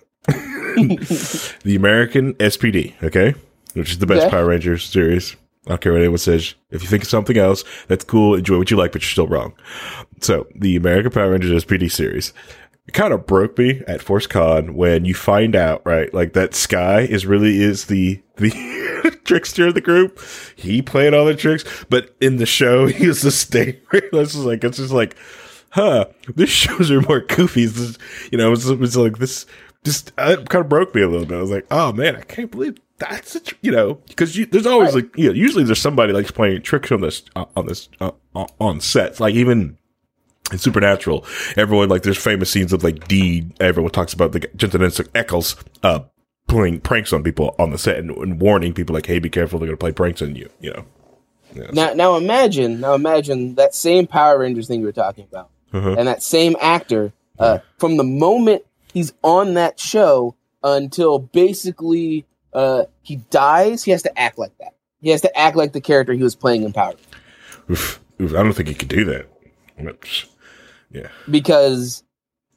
The American S P D. Okay. Which is the best Okay. Power Rangers series. I don't care what anyone says. If you think of something else, that's cool. Enjoy what you like, but you're still wrong. So, the American Power Rangers S P D series. It kind of broke me at Force Con when you find out, right, like that Sky is really is the the trickster of the group. He played all the tricks, but in the show he was the stay. This is like it's just like, huh? This shows are more goofy. It's just, you know, it's, it's like this. Just uh, it kind of broke me a little bit. I was like, oh man, I can't believe that's a tr-, you know, because there's always like, you know, usually there's somebody like playing tricks on this uh, on this uh, on sets, like even. In Supernatural, everyone, like, there's famous scenes of, like, Dee, everyone talks about the Jensen Ackles, uh, playing pranks on people on the set and, and warning people, like, hey, be careful, they're going to play pranks on you, you know? Yeah, Now, now imagine, now imagine that same Power Rangers thing you were talking about, Uh-huh. and that same actor, uh, from the moment he's on that show until basically uh, he dies, he has to act like that. He has to act like the character he was playing in Power Rangers. Oof, oof, I don't think he could do that. Oops. Yeah. Because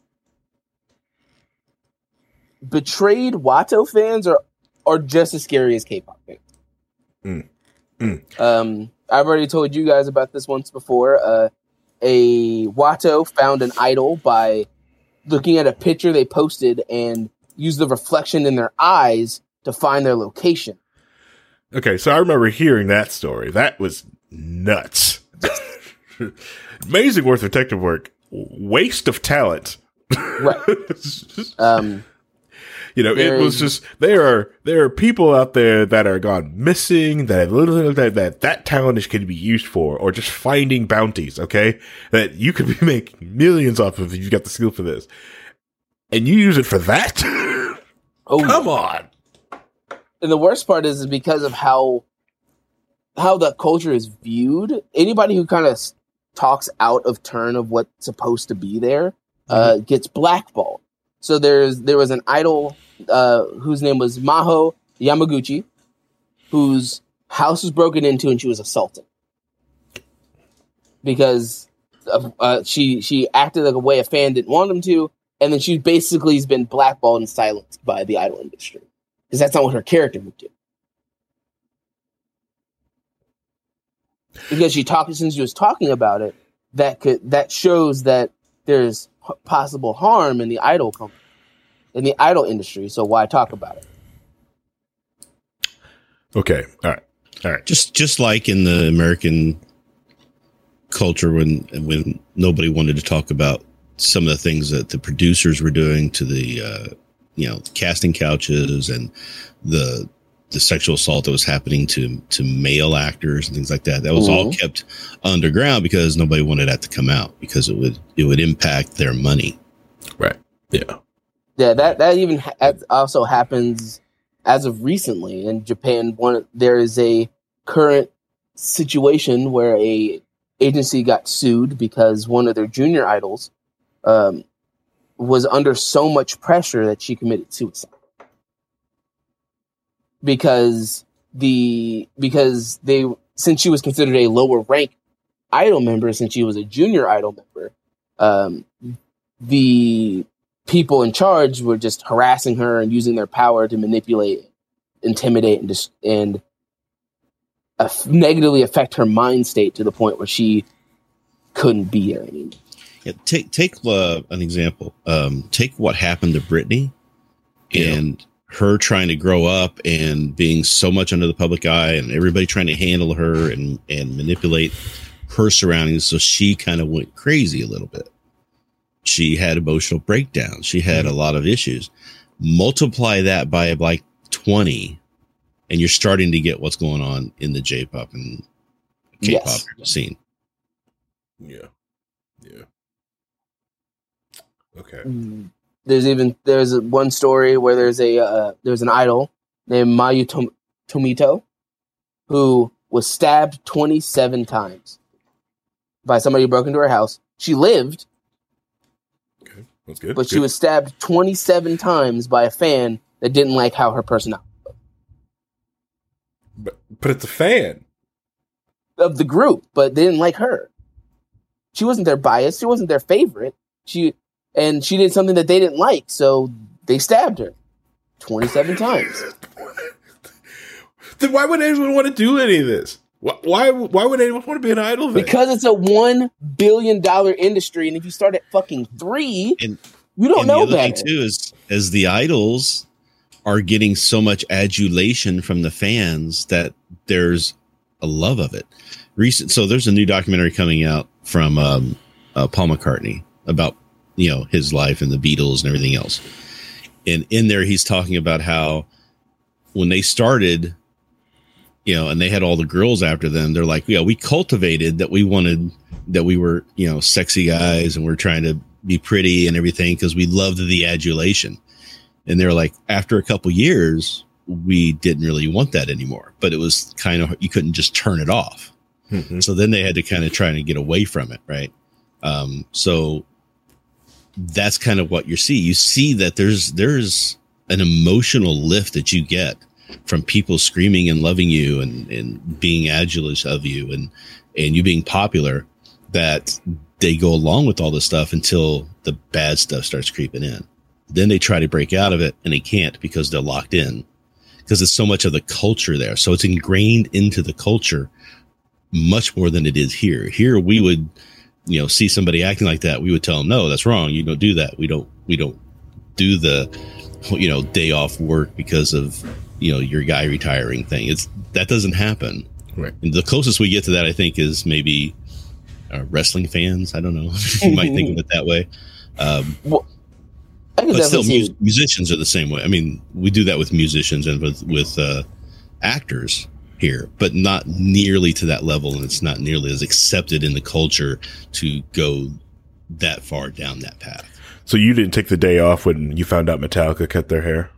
betrayed Watto fans are are just as scary as K-pop fans. Mm. Mm. Um, I've already told you guys about this once before. Uh, a Watto found an idol by looking at a picture they posted and used the reflection in their eyes to find their location. Okay, so I remember hearing that story. That was nuts. Amazing worth of detective work. Waste of talent. Right. Um, You know, There it was is- just there are there are people out there that are gone missing that literally that that, that talent is could be used for, or just finding bounties. Okay, that you could be making millions off of if you got the skill for this, and you use it for that. oh, Come on. and the worst part is, is because of how how the culture is viewed. Anybody who kind of talks out of turn of what's supposed to be there uh, gets blackballed. So there's there was an idol uh, whose name was Maho Yamaguchi, whose house was broken into and she was assaulted because of, uh, she she acted like a way a fan didn't want them to, and then she basically has been blackballed and silenced by the idol industry because that's not what her character would do. because she talked since she was talking about it. That could that shows that there's p- possible harm in the idol company, in the idol industry. So why talk about it? Okay. All right. All right. Just just like in the American culture when when nobody wanted to talk about some of the things that the producers were doing to the uh, you know casting couches and the the sexual assault that was happening to to male actors and things like that. That was mm-hmm. all kept underground because nobody wanted that to come out because it would it would impact their money. Right. Yeah. Yeah. That that even ha- also happens as of recently in Japan. One there is a current situation where a agency got sued because one of their junior idols um, was under so much pressure that she committed suicide. Because the because they since she was considered a lower rank idol member, since she was a junior idol member, um, the people in charge were just harassing her and using their power to manipulate, intimidate, and dis- and uh, negatively affect her mind state to the point where she couldn't be there anymore. Yeah, take take uh, an example. Um, take what happened to Britney, yeah. and her trying to grow up and being so much under the public eye and everybody trying to handle her and, and manipulate her surroundings. So she kind of went crazy a little bit. She had emotional breakdowns. She had mm-hmm. a lot of issues. Multiply that by like twenty and you're starting to get what's going on in the J-pop and K-pop yes. scene. Yeah. Yeah. Okay. Mm. There's even there's one story where there's a uh, there's an idol named Mayu Tom- Tomito who was stabbed twenty-seven times by somebody who broke into her house. She lived, okay, that's good. But good. she was stabbed twenty-seven times by a fan that didn't like how her personality was. But but it's a fan of the group, but they didn't like her. She wasn't their bias. She wasn't their favorite. She. And she did something that they didn't like, so they stabbed her twenty-seven times. Then why would anyone want to do any of this? Why, why Why would anyone want to be an idol then? Because it's a one billion dollar industry, and if you start at fucking three, and, you don't and know the other better. Thing too is, as the idols are getting so much adulation from the fans that there's a love of it. Recent, so there's a new documentary coming out from um, uh, Paul McCartney about, you know, his life and the Beatles and everything else. And in there, he's talking about how when they started, you know, and they had all the girls after them, they're like, yeah, we cultivated that we wanted, that we were, you know, sexy guys and we're trying to be pretty and everything because we loved the adulation. And they're like, after a couple years, we didn't really want that anymore, but it was kind of, you couldn't just turn it off. Mm-hmm. So then they had to kind of try to get away from it. Right. Um, so that's kind of what you see. You see that there's there's an emotional lift that you get from people screaming and loving you and, and being adulous of you and, and you being popular, that they go along with all this stuff until the bad stuff starts creeping in. Then they try to break out of it and they can't because they're locked in because it's so much of the culture there. So it's ingrained into the culture much more than it is here. Here we would, you know, see somebody acting like that, we would tell them, no, that's wrong. You don't do that. We don't, we don't do the, you know, day off work because of, you know, your guy retiring thing. It's, that doesn't happen. Right. And the closest we get to that, I think, is maybe uh, wrestling fans. I don't know. You might think of it that way. Um, well, I can but still, see. mu- musicians are the same way. I mean, we do that with musicians and with, with uh, actors here, but not nearly to that level, and it's not nearly as accepted in the culture to go that far down that path. So you didn't take the day off when you found out Metallica cut their hair?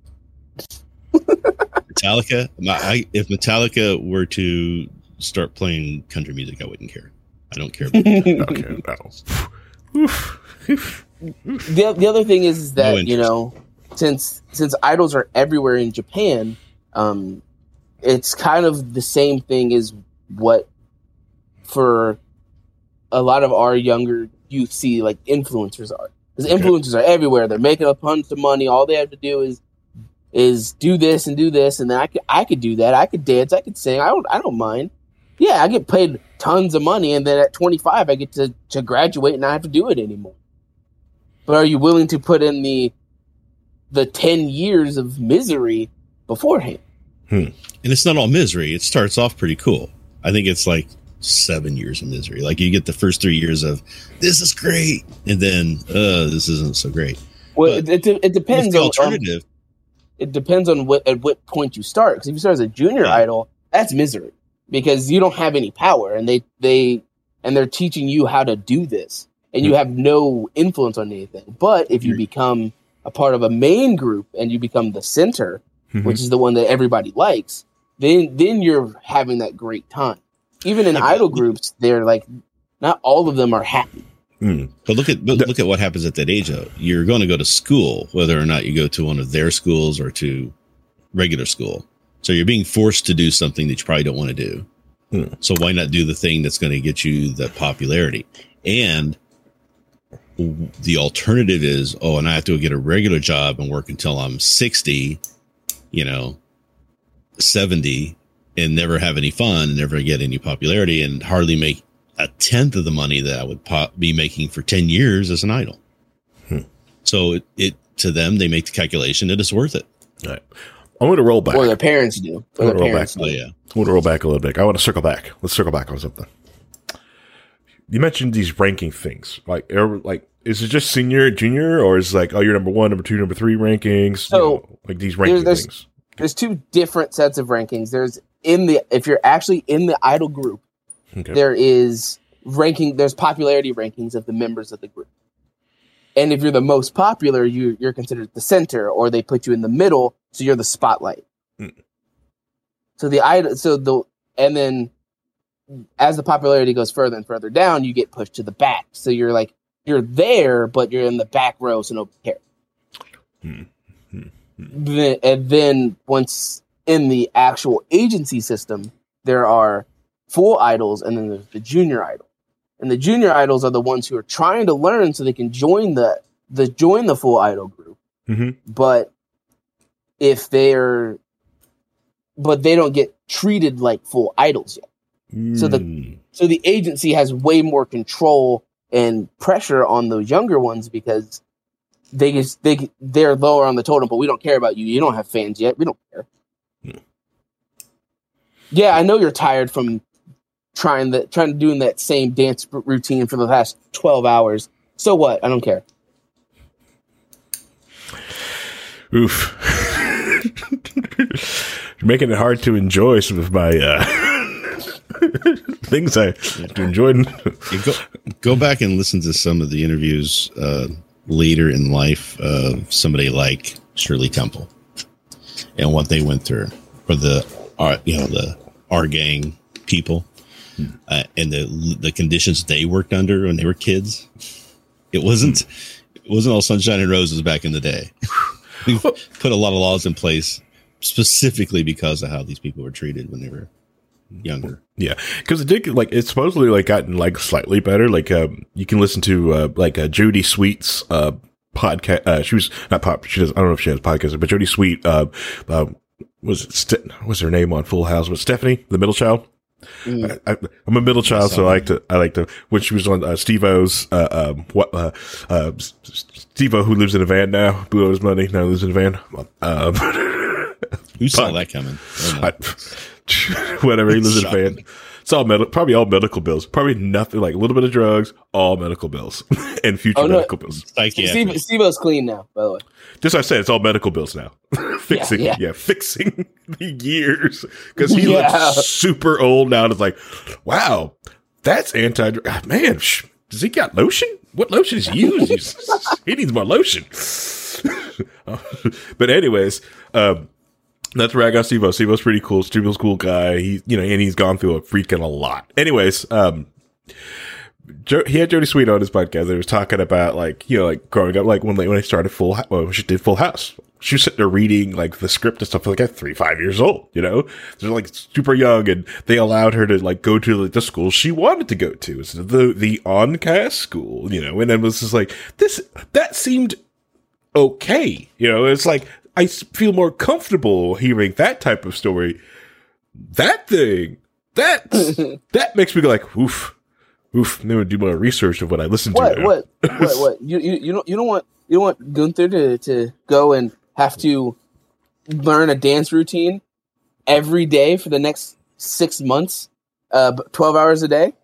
Metallica? My, I, if Metallica were to start playing country music, I wouldn't care. I don't care about that. Okay, no. the, the other thing is, is that, No you know, since since idols are everywhere in Japan, um, it's kind of the same thing as what for a lot of our younger youth see like influencers are. Because okay. influencers are everywhere. They're making a bunch of money. All they have to do is is do this and do this, and then I could I could do that. I could dance. I could sing. I don't I don't mind. Yeah, I get paid tons of money, and then at twenty-five, I get to, to graduate and not have to do it anymore. But are you willing to put in the the ten years of misery beforehand? Hmm. And it's not all misery. It starts off pretty cool. I think it's like seven years of misery. Like you get the first three years of this is great, and then uh, this isn't so great. Well, it, it, it depends the on alternative. Um, it depends on what at what point you start. Because if you start as a junior Yeah. idol, that's misery because you don't have any power, and they they and they're teaching you how to do this, and you have no influence on anything. But if you become a part of a main group and you become the center, Mhm. which is the one that everybody likes, then then you're having that great time. Even in Yeah, idol but- groups, they're like not all of them are happy. Mm. But look at but look at what happens at that age. Though you're going to go to school, whether or not you go to one of their schools or to regular school. So you're being forced to do something that you probably don't want to do. Hmm. So why not do the thing that's going to get you the popularity? And the alternative is, oh, and I have to go get a regular job and work until I'm sixty, you know, seventy, and never have any fun and never get any popularity and hardly make a tenth of the money that I would po- be making for ten years as an idol. Hmm. So it, it to them, they make the calculation that it's worth it. All right. I want to roll back. Or their parents do. I Or want their to roll parents back. Oh do. yeah. I want to roll back a little bit. I want to circle back. Let's circle back on something. You mentioned these ranking things. Like, er, like, is it just senior, junior, or is it like, oh, you're number one, number two, number three rankings? So, you know, like these ranking there's- things. There's two different sets of rankings. There's in the if you're actually in the idol group, Okay. there is ranking. There's popularity rankings of the members of the group. And if you're the most popular, you you're considered the center, or they put you in the middle, so you're the spotlight. Hmm. So the idol, so the and then as the popularity goes further and further down, you get pushed to the back. So you're like you're there, but you're in the back row, so nobody cares. Hmm. Then, and then once in the actual agency system, there are full idols, and then there's the junior idol. And the junior idols are the ones who are trying to learn so they can join the the join the full idol group. Mm-hmm. But if they're but they don't get treated like full idols yet. So the- Mm. So the agency has way more control and pressure on those younger ones because they just they they're lower on the totem, but we don't care about you. You don't have fans yet. We don't care. Hmm. Yeah, I know you're tired from trying that trying to doing that same dance r- routine for the last twelve hours. So what? I don't care. Oof. You're making it hard to enjoy some of my uh, things I to enjoy. You go go back and listen to some of the interviews uh, later in life of somebody like Shirley Temple and what they went through for the uh, you know the our gang people uh, and the the conditions they worked under when they were kids. It wasn't it wasn't all sunshine and roses back in the day. We put a lot of laws in place specifically because of how these people were treated when they were younger. Yeah, because it did like it's supposedly like gotten like slightly better. Like um, you can listen to uh, like uh, Jodie Sweet's uh podcast. Uh, she was not pop. She does. I don't know if she has a podcast, but Jodie Sweet uh, uh was it Ste- what's her name on Full House? Was Stephanie the middle child? Mm. I, I, I'm a middle child, so I like to. I like to when she was on uh, Steve-O's. Uh, um, what? Uh, uh, Steve-O, who lives in a van now, blew out his money. Now lives in a van. Um, Who saw Fuck. that coming? I don't know. I, whatever. He lives in a van. It's all medical, probably all medical bills. Probably nothing like a little bit of drugs, all medical bills and future Oh, no. medical bills. Psychiatric. Steve, Steve-O's clean now, by the way. Just like I said, it's all medical bills now. fixing, yeah, yeah. fixing the years because he Yeah. looks super old now. And it's like, wow, that's anti. Man, sh- does he got lotion? What lotion is he using? He's- he needs more lotion. But anyways, um, that's where I got Steve-O. Steve-O's pretty cool. Steve-O's a cool guy. He, you know, and he's gone through a freaking a lot. Anyways, um, Jo- he had Jodie Sweet on his podcast. They was talking about like, you know, like growing up, like when they, when they started Full House, well, she did Full House. She was sitting there reading like the script and stuff like at three, five years old, you know, they're like super young and they allowed her to like go to like, the school she wanted to go to. It's the, the on-cast school, you know, and then it was just like this, that seemed okay. You know, it's like, I feel more comfortable hearing that type of story. That thing, That that makes me go like, oof, oof. I'm gonna do more research of what I listen what, to. What? What? What? What? You, you you don't you don't want you don't want Gunther to, to go and have to learn a dance routine every day for the next six months, uh, twelve hours a day,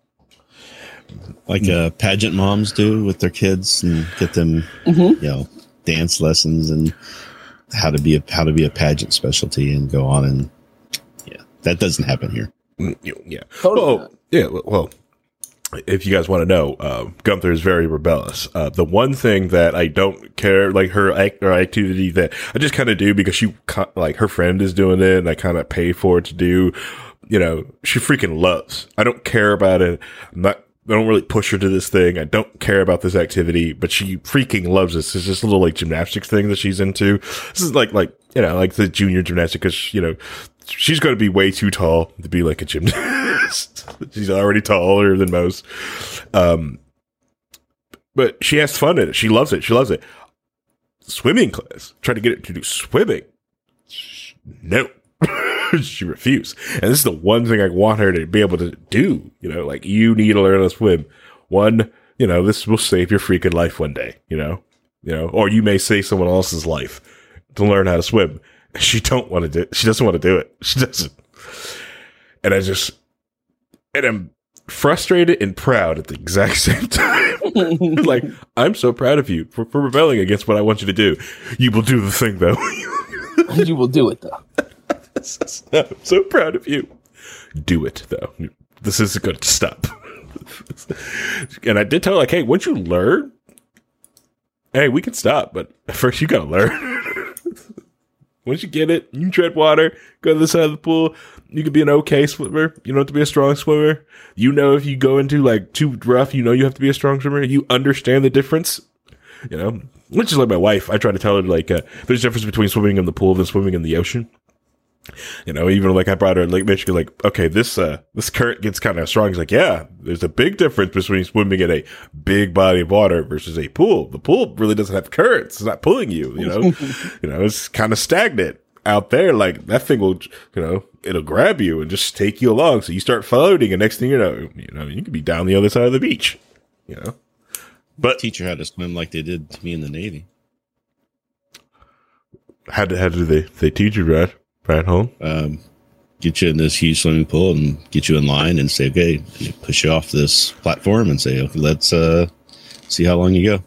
like uh, pageant moms do with their kids, and get them, mm-hmm. you know, dance lessons and how to be a how to be a pageant specialty, and go on and yeah, that doesn't happen here. Yeah. Totally well, yeah. Well, if you guys want to know, uh, Gunther is very rebellious. Uh, the one thing that I don't care, like her act or activity that I just kind of do because she, like her friend is doing it and I kind of pay for it to do, you know, she freaking loves. I don't care about it. I'm not, I don't really push her to this thing. I don't care about this activity, but she freaking loves this. It's just a little like gymnastics thing that she's into. This is like, like, you know, like the junior gymnastics, because, you know, she's going to be way too tall to be like a gymnast. She's already taller than most. Um, but she has fun in it. She loves it. She loves it. Swimming class. Try to get it to do swimming. No. She refused. And this is the one thing I want her to be able to do. You know, like, you need to learn how to swim. One, you know, this will save your freaking life one day, you know? You know, or you may save someone else's life to learn how to swim. She don't want to do it. She doesn't want to do it. She doesn't. And I just, and I'm frustrated and proud at the exact same time. Like, I'm so proud of you for, for rebelling against what I want you to do. You will do the thing, though. You will do it, though. I'm so proud of you. Do it, though. This isn't going to stop. And I did tell her, like, hey, once you learn, hey, we can stop, but first you got to learn. Once you get it, you can tread water, go to the side of the pool. You can be an okay swimmer. You don't have to be a strong swimmer. You know, if you go into like too rough, you know you have to be a strong swimmer. You understand the difference, you know, which is like my wife. I try to tell her, like, uh, there's a difference between swimming in the pool and swimming in the ocean. You know, even like I brought her Lake Michigan, like, okay, this, uh, this current gets kind of strong. He's like, yeah, there's a big difference between swimming in a big body of water versus a pool. The pool really doesn't have currents. It's not pulling you, you know, you know, it's kind of stagnant out there. Like, that thing will, you know, it'll grab you and just take you along. So you start floating, and next thing you know, you know, you could be down the other side of the beach, you know, but teach her how to swim like they did to me in the Navy. How did, how did they, they teach you, Brad? Brad home? Um, get you in this huge swimming pool and get you in line and say, okay, push you off this platform and say, okay, let's uh, see how long you go.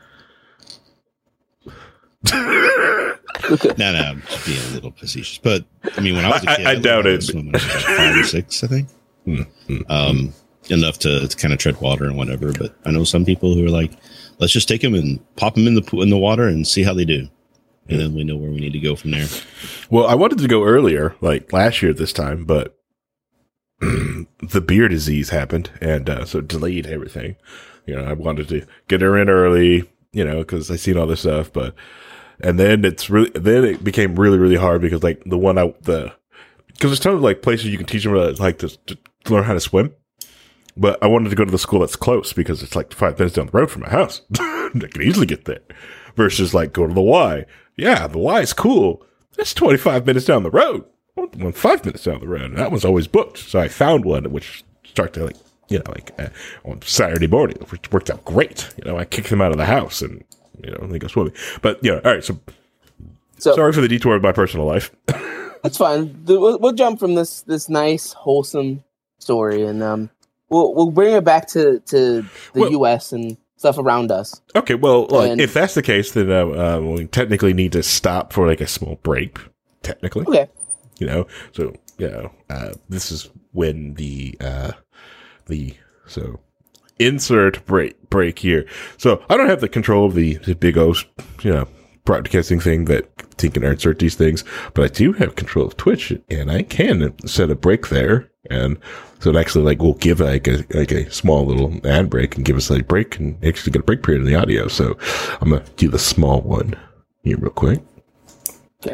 no, no, I'm just being a little facetious. But I mean, when I was a kid, I, I, I doubt it. Swimming about five or six, I think. Mm-hmm. Um, enough to, to kind of tread water and whatever. But I know some people who are like, let's just take them and pop them in the pool, in the water and see how they do. And then we know where we need to go from there. Well, I wanted to go earlier, like last year at this time, but the beer disease happened, and uh, so delayed everything. You know, I wanted to get her in early, you know, because I seen all this stuff, but and then it's really then it became really really hard because like the one I the because there's tons of like places you can teach them uh, like to, to learn how to swim, but I wanted to go to the school that's close because it's like five minutes down the road from my house. I could easily get there, versus like go to the Y. Yeah, the Y is cool. That's twenty-five minutes down the road. One five minutes down the road. And that one's always booked. So I found one which started like, you know, like uh, on Saturday morning, which worked out great. You know, I kicked them out of the house and, you know, they go swimming. But, you know, all right. So, so sorry for the detour of my personal life. That's fine. We'll, we'll jump from this, this nice, wholesome story and um, we'll, we'll bring it back to, to the well, U S and stuff around us. Okay, well, like, if that's the case, then uh, uh, we technically need to stop for like a small break. Technically, okay. You know, so you know, uh, this is when the uh, the so insert break break here. So I don't have the control of the, the big O, you know, broadcasting thing that Tink can insert these things, but I do have control of Twitch, and I can set a break there. And so it actually like will give like a like a small little ad break and give us a break and actually get a break period in the audio. So I'm gonna do the small one here real quick. Okay.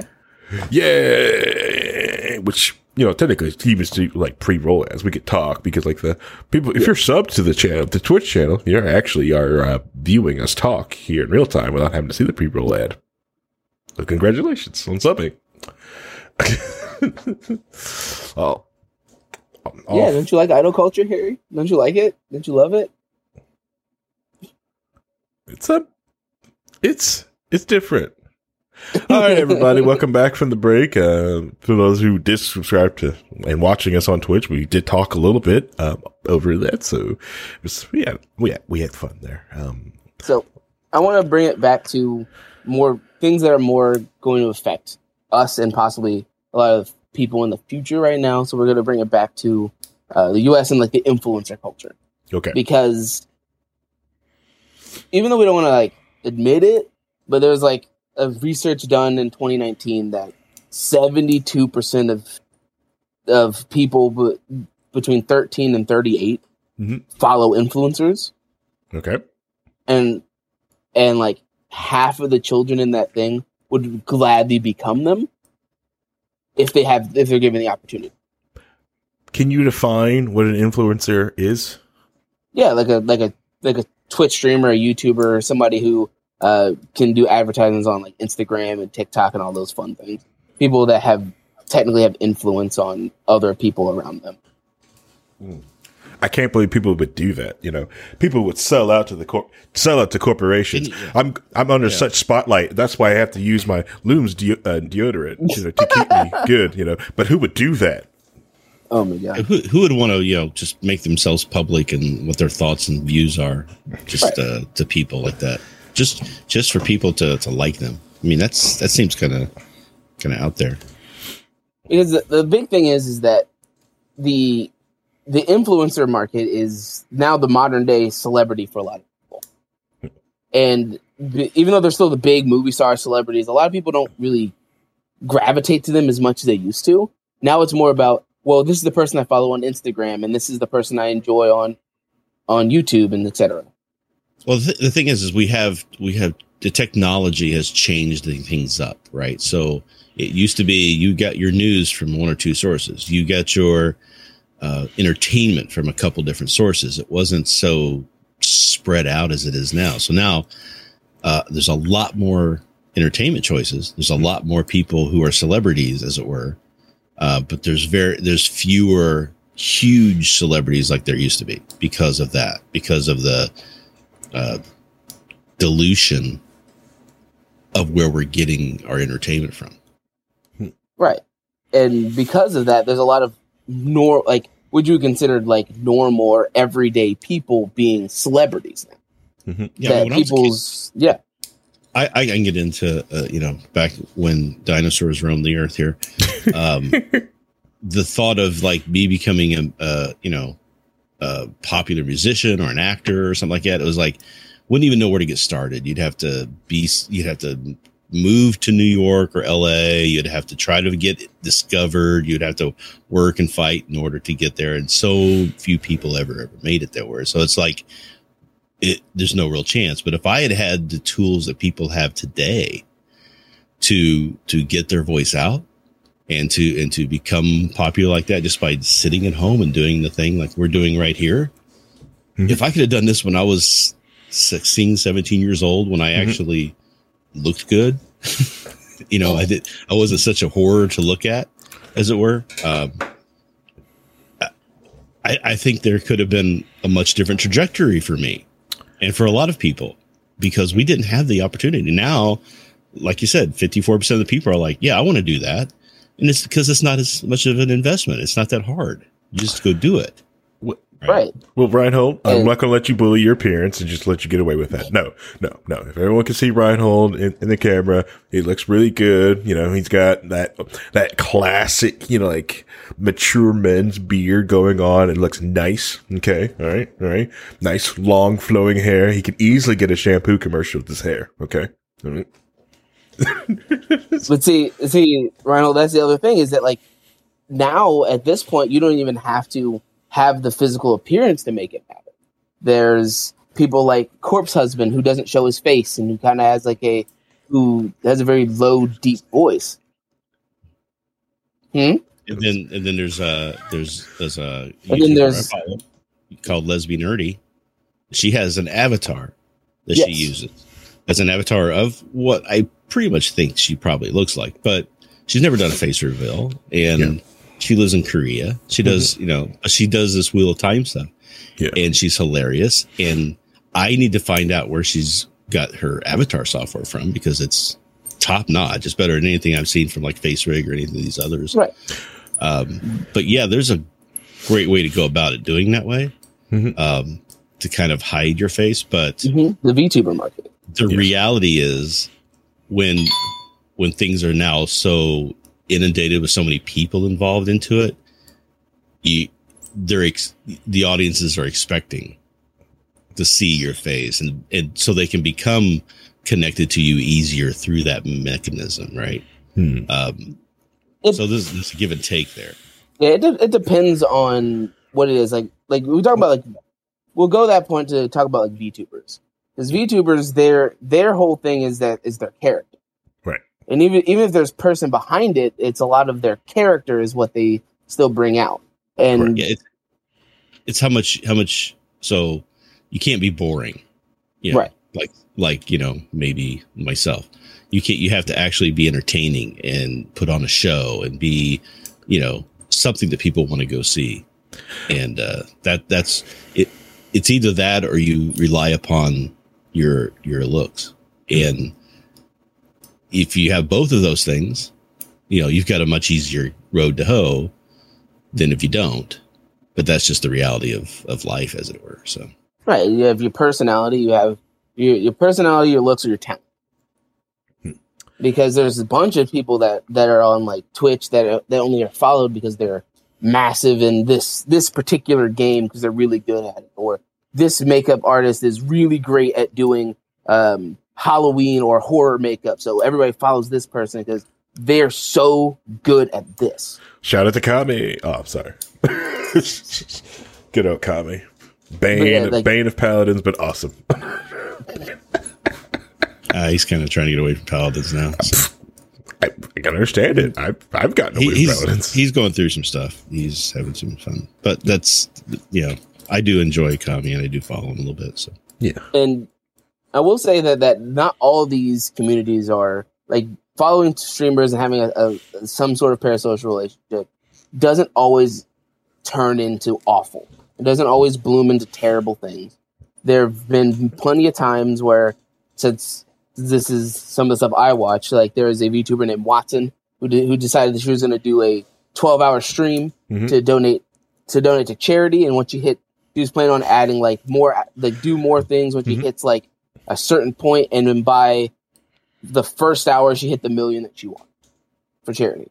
Yeah, which you know technically even to like pre-roll as we could talk because like the people if you're subbed to the channel, the Twitch channel, you're actually are uh, viewing us talk here in real time without having to see the pre-roll ad. So congratulations on subbing. Oh. Yeah, don't you like idol culture, Harry? Don't you like it? Don't you love it? It's a, it's it's different. All right, everybody, welcome back from the break. Uh, for those who did subscribe to and watching us on Twitch, we did talk a little bit um, over that, so it was, we had we had we had fun there. Um, so I want to bring it back to more things that are more going to affect us and possibly a lot of people in the future right now. So we're going to bring it back to uh, the U S and like the influencer culture. Okay, because even though we don't want to like admit it, but there's like a research done in twenty nineteen that seventy-two percent of of people b- between thirteen and thirty-eight mm-hmm. follow influencers. Okay. And and like half of the children in that thing would gladly become them if they have if they're given the opportunity. Can you define what an influencer is? Yeah, like a like a like a Twitch streamer, a YouTuber, or somebody who uh, can do advertisements on like Instagram and TikTok and all those fun things. People that have technically have influence on other people around them. Mm. I can't believe people would do that. You know, people would sell out to the corp, sell out to corporations. Yeah. I'm I'm under yeah. such spotlight. That's why I have to use my Looms de- uh, deodorant, you know, to keep me good. You know, but who would do that? Oh my god! Who, who would want to, you know, just make themselves public and what their thoughts and views are, just right. uh, to people like that, just just for people to, to like them. I mean, that's that seems kind of kind of out there. Because the, the big thing is, is that the the influencer market is now the modern day celebrity for a lot of people, and b- even though they're still the big movie star celebrities, a lot of people don't really gravitate to them as much as they used to. Now it's more about, well, this is the person I follow on Instagram, and this is the person I enjoy on on YouTube, and et cetera. Well, th- the thing is, is we have we have the technology has changed things up, right? So it used to be you got your news from one or two sources, you got your uh, entertainment from a couple different sources. It wasn't so spread out as it is now. So now uh, there's a lot more entertainment choices. There's a lot more people who are celebrities, as it were. Uh, but there's very there's fewer huge celebrities like there used to be because of that, because of the uh, dilution of where we're getting our entertainment from. Right, and because of that, there's a lot of nor like would you consider like normal or everyday people being celebrities now? Mm-hmm. Yeah, that people's yeah. I, I can get into, uh, you know, back when dinosaurs roamed the earth here. Um, the thought of like me becoming a, uh, you know, a popular musician or an actor or something like that. It was like, wouldn't even know where to get started. You'd have to be, you'd have to move to New York or L A. You'd have to try to get discovered. You'd have to work and fight in order to get there. And so few people ever, ever made it that way. So it's like, It, there's no real chance. But if I had had the tools that people have today to to get their voice out and to and to become popular like that just by sitting at home and doing the thing like we're doing right here, mm-hmm. if I could have done this when I was sixteen, seventeen years old, when I mm-hmm. actually looked good, you know, I did. I wasn't such a horror to look at, as it were. Um, I, I think there could have been a much different trajectory for me. And for a lot of people, because we didn't have the opportunity. Now, like you said, fifty-four percent of the people are like, yeah, I want to do that. And it's because it's not as much of an investment. It's not that hard. You just go do it. Right. right. Well, Reinhold, I'm not going to let you bully your appearance and just let you get away with that. No, no, no. If everyone can see Reinhold in, in the camera, he looks really good. You know, he's got that, that classic, you know, like mature men's beard going on. It looks nice. Okay. All right. All right. Nice, long, flowing hair. He could easily get a shampoo commercial with his hair. Okay. All right. But see, see, Reinhold, that's the other thing is that like now at this point, you don't even have to have the physical appearance to make it happen. There's people like Corpse Husband who doesn't show his face and who kind of has like a, who has a very low, deep voice. Hmm? And then, and then there's uh there's there's a and then there's called Lesbian Nerdy. She has an avatar that yes. she uses as an avatar of what I pretty much think she probably looks like, but she's never done a face reveal. And she lives in Korea. She does, mm-hmm. you know, she does this Wheel of Time stuff, yeah. and she's hilarious. And I need to find out where she's got her avatar software from because it's top notch. It's better than anything I've seen from like FaceRig or any of these others. Right. Um, but yeah, there's a great way to go about it doing that way, mm-hmm. um, to kind of hide your face. But mm-hmm. the VTuber market. The yes. reality is when when things are now so inundated with so many people involved into it, you they're ex- the audiences are expecting to see your face, and, and so they can become connected to you easier through that mechanism, right? Hmm. Um, it, so there's, there's a give and take there. Yeah, it, de- it depends on what it is. Like, like we talk about, like we'll go to that point to talk about like VTubers, because VTubers, their their whole thing is that is their character, right? And even even if there's person behind it, it's a lot of their character is what they still bring out, and right. yeah, it's, it's how much how much so. You can't be boring, you know, right? Like, like you know, maybe myself. You can't. You have to actually be entertaining and put on a show and be, you know, something that people want to go see. And uh, that that's it. It's either that or you rely upon your your looks. And if you have both of those things, you know, you've got a much easier road to hoe than if you don't. But that's just the reality of of life, as it were. So. Right, you have your personality, you have your your personality, your looks, or your talent. Hmm. Because there's a bunch of people that, that are on like Twitch that are, that only are followed because they're massive in this this particular game because they're really good at it, or this makeup artist is really great at doing um, Halloween or horror makeup, so everybody follows this person because they're so good at this. Shout out to Kami. Oh, I'm sorry. Good old Kami. Bane, yeah, like, Bane of Paladins, but awesome. uh, he's kind of trying to get away from Paladins now. So. I, I can understand it. I've, I've gotten away he, from he's, Paladins. He's going through some stuff. He's having some fun. But that's, you know, I do enjoy Kami and I do follow him a little bit. So yeah. And I will say that, that not all these communities are like following streamers and having a, a some sort of parasocial relationship doesn't always turn into awful. It doesn't always bloom into terrible things. There have been plenty of times where, since this is some of the stuff I watch, like there is a VTuber named Watson who did, who decided that she was going to do a twelve-hour stream mm-hmm. to donate to donate to charity, and once you hit, she was planning on adding like more, like do more things when mm-hmm. she hits like a certain point, and then by the first hour she hit the million that she wanted for charity.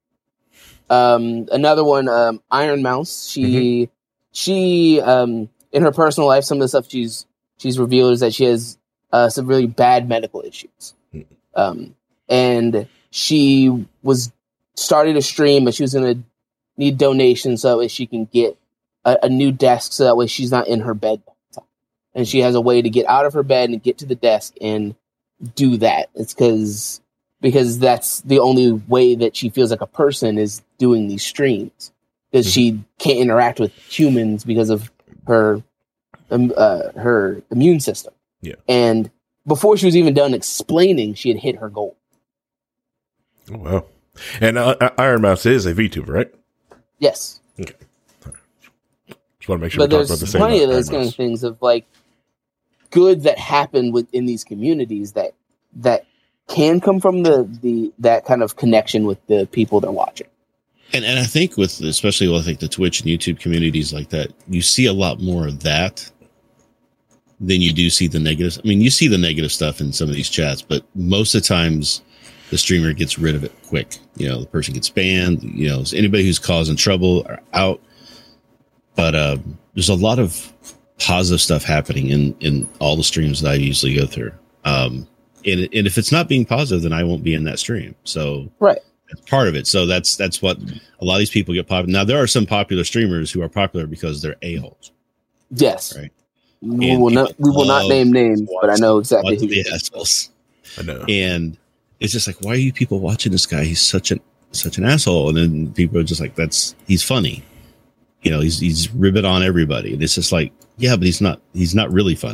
Um, another one, um, Iron Mouse, she. Mm-hmm. She, um, in her personal life, some of the stuff she's she's revealed is that she has uh, some really bad medical issues, um, and she was starting to stream, but she was going to need donations so that way she can get a, a new desk, so that way she's not in her bed all the time, and she has a way to get out of her bed and get to the desk and do that. It's because because that's the only way that she feels like a person is doing these streams. Because mm-hmm. she can't interact with humans because of her um, uh, her immune system. Yeah. And before she was even done explaining, she had hit her goal. Oh, wow. And uh, Iron Mouse is a VTuber, right? Yes. Okay. Just want to make sure but we talk there's about the same plenty of those Iron kind Mouse. of things of like good that happen within these communities that that can come from the, the that kind of connection with the people they're watching. And and I think with, especially with I think the Twitch and YouTube communities like that, you see a lot more of that than you do see the negatives. I mean, you see the negative stuff in some of these chats, but most of the times the streamer gets rid of it quick. You know, the person gets banned, you know, anybody who's causing trouble are out. But um, there's a lot of positive stuff happening in, in all the streams that I usually go through. Um, and, and if it's not being positive, then I won't be in that stream. So right. part of it. So that's that's what a lot of these people get popular. Now there are some popular streamers who are popular because they're a-holes. Yes. Right. We will not we will not name names, but I know exactly who the assholes. I know. And it's just like, why are you people watching this guy? He's such an such an asshole. And then people are just like, that's he's funny. You know, he's he's ribbing on everybody. And it's just like, yeah, but he's not he's not really funny.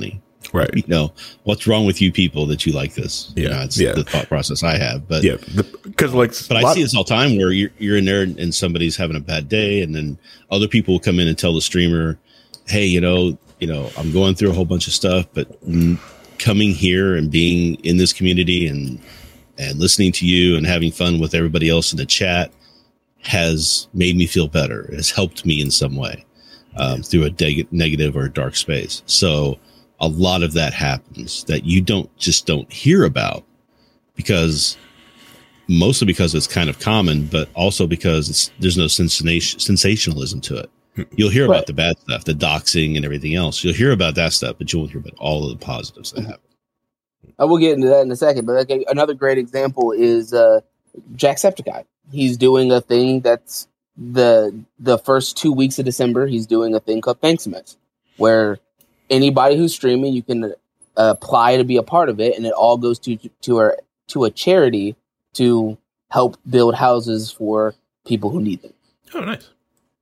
Right. You know, what's wrong with you people that you like this? Yeah. You know, it's yeah. the thought process I have. But yeah, because like, but I see this all the time where you're you're in there and somebody's having a bad day, and then other people will come in and tell the streamer, "Hey, you know, you know, I'm going through a whole bunch of stuff, but coming here and being in this community and and listening to you and having fun with everybody else in the chat has made me feel better. It has helped me in some way um, through a de- negative or a dark space." So a lot of that happens that you don't just don't hear about, because mostly because it's kind of common, but also because it's, there's no sensation, sensationalism to it. You'll hear Right. about the bad stuff, the doxing and everything else. You'll hear about that stuff, but you won't hear about all of the positives that happen. I will get into that in a second, but like another great example is uh, Jacksepticeye. He's doing a thing that's the the first two weeks of December. He's doing a thing called Thanksmas, where anybody who's streaming, you can uh, apply to be a part of it, and it all goes to to a to a charity to help build houses for people who need them. Oh, nice.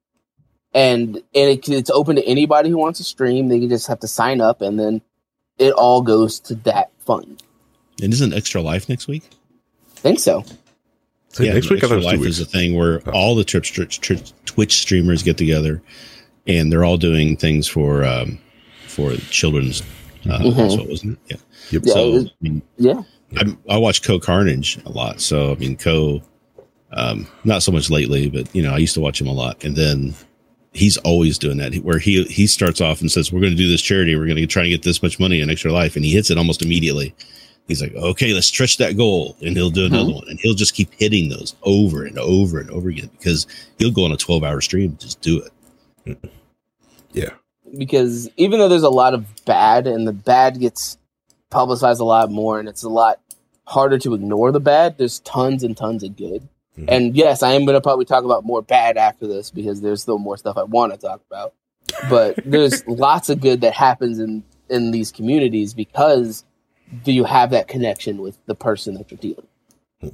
And and it, it's open to anybody who wants to stream. They just have to sign up, and then it all goes to that fund. And isn't Extra Life next week? I think so. So yeah, next week, I Extra thought it was two Life weeks. is a thing where Oh. all the Twitch, Twitch, Twitch streamers get together, and they're all doing things for um, for children's. Uh, Mhm. That's what wasn't it? Yeah. Yep. Yeah, So it was- I mean, Yeah. I, I watch Co Carnage a lot. So I mean, Co, um, not so much lately, but you know, I used to watch him a lot. And then he's always doing that, where he he starts off and says, "We're going to do this charity. We're going to try to get this much money in Extra Life," and he hits it almost immediately. He's like, "Okay, let's stretch that goal," and he'll do another one, and he'll just keep hitting those over and over and over again, because he'll go on a twelve hour stream and just do it. Yeah. Because even though there's a lot of bad, and the bad gets publicized a lot more, and it's a lot harder to ignore the bad, there's tons and tons of good. Mhm. And yes, I am going to probably talk about more bad after this, because there's still more stuff I want to talk about. But there's lots of good that happens in, in these communities because do you have that connection with the person that you're dealing with.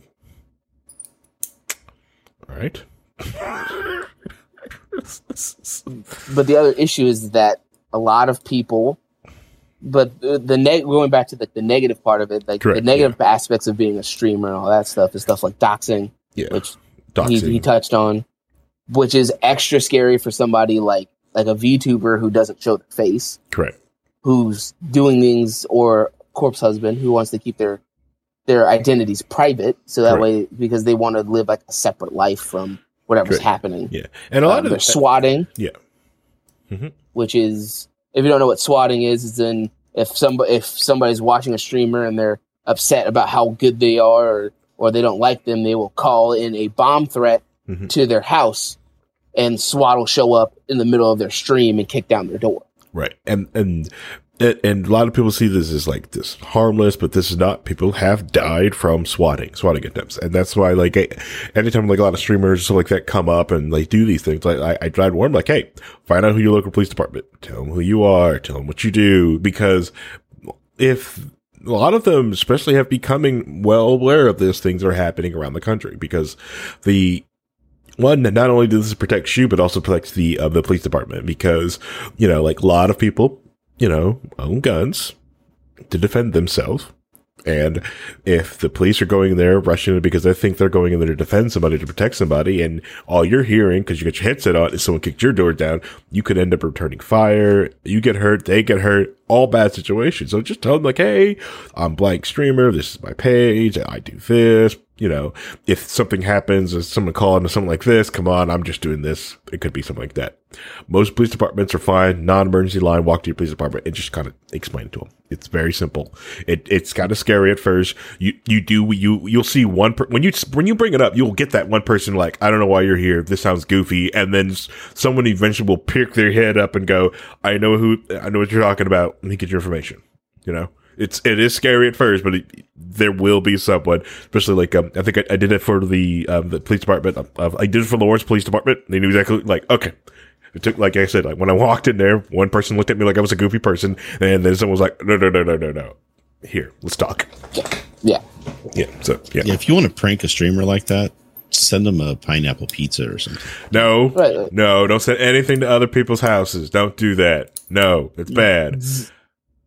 All right. But the other issue is that a lot of people, but the, the neg- going back to the, the negative part of it, like Correct, the negative aspects of being a streamer and all that stuff is stuff like doxing, Yeah. which he, Doxing. he touched on, which is extra scary for somebody like like a VTuber who doesn't show their face, Correct. who's doing things, or corpse husband who wants to keep their their identities private, so that Correct. way, because they want to live like a separate life from whatever's Correct. happening. Yeah. And a lot Um, of there's swatting, Yeah. Mhm. which is, if you don't know what swatting is, is then if somebody if somebody's watching a streamer and they're upset about how good they are, or, or they don't like them, they will call in a bomb threat Mhm. to their house, and SWAT will show up in the middle of their stream and kick down their door. Right. And, and, and and a lot of people see this as like this harmless, but this is not. People have died from swatting, swatting attempts. And that's why, like, I, anytime like a lot of streamers and stuff like that come up and like do these things, like I, I try to warn them, like, hey, find out who your local police department, tell them who you are, tell them what you do, because if a lot of them, especially, have becoming well aware of these things that are happening around the country, because the one, not only does this protect you, but also protects the uh, the police department, because, you know, like a lot of people, you know, own guns to defend themselves. And if the police are going there, rushing it because they think they're going in there to defend somebody, to protect somebody, and all you're hearing, because you got your headset on, is someone kicked your door down, you could end up returning fire. You get hurt, they get hurt, all bad situations. So just tell them, like, hey, I'm blank streamer, this is my page, I do this. You know, if something happens, or someone call into something like this, come on, I'm just doing this. It could be something like that. Most police departments are fine. Non-emergency line, walk to your police department and just kind of explain it to them. It's very simple. It, it's kind of scary at first. You, you do, you, you'll see one, per, when you, when you bring it up, you'll get that one person like, I don't know why you're here. This sounds goofy. And then someone eventually will pick their head up and go, I know who, I know what you're talking about. Let me get your information. You know? It's, it is scary at first, but it, there will be someone, especially like, um, I think I, I did it for the, um, the police department. Uh, I did it for the Lawrence Police Department. They knew exactly, like, okay. It took, like I said, like when I walked in there, one person looked at me like I was a goofy person, and then someone was like, no, no, no, no, no, no. Here, let's talk. Yeah. Yeah. So, yeah. Yeah, if you want to prank a streamer like that, send them a pineapple pizza or something. No, Right, right. no, don't send anything to other people's houses. Don't do that. No, it's bad.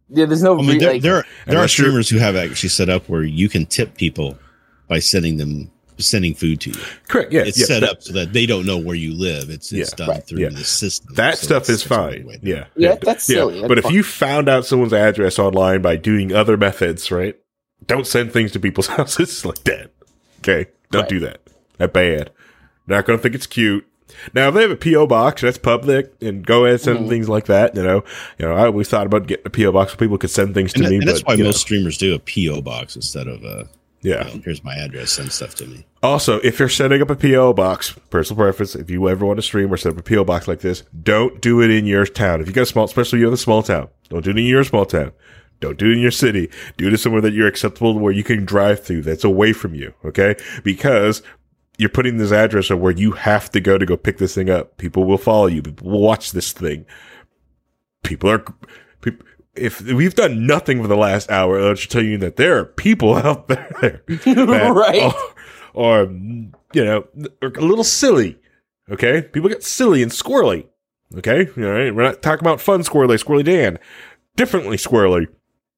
Yeah, there's no I mean, re- there, like, there are, there are Unless you're- streamers who have actually set up where you can tip people by sending them sending food to you. Correct. Yeah. It's yeah, set that, up so that they don't know where you live. It's it's Yeah, done right. through Yeah. the system. That So stuff it's is such a fine. weird way. Yeah. Yeah, that's silly. That's but if fine. you found out someone's address online by doing other methods, right? Don't send things to people's houses like that. Okay. Don't Right. do that. That's bad. Not going to think it's cute. Now, if they have a P O box, that's public, and go ahead and send Mhm. things like that. You know, you know, I always thought about getting a P O box so people could send things to And, that- me. and that's but, why you most know, streamers do a P O box instead of a yeah. you know, here's my address, send stuff to me. Also, if you're setting up a P O box, personal preference, if you ever want to stream or set up a P O box like this, don't do it in your town. If you got a small, especially you have a small town, don't do it in your small town. Don't do it in your city. Do it somewhere that you're acceptable, where you can drive through, that's away from you, okay? Because you're putting this address of where you have to go to go pick this thing up. People will follow you. People will watch this thing. People are, people, if we've done nothing for the last hour, I should tell you that there are people out there that Right. are, or, you know, are a little silly. Okay, people get silly and squirrely. Okay, all right, we're not talking about fun squirrely, squirrely Dan. Differently squirrely.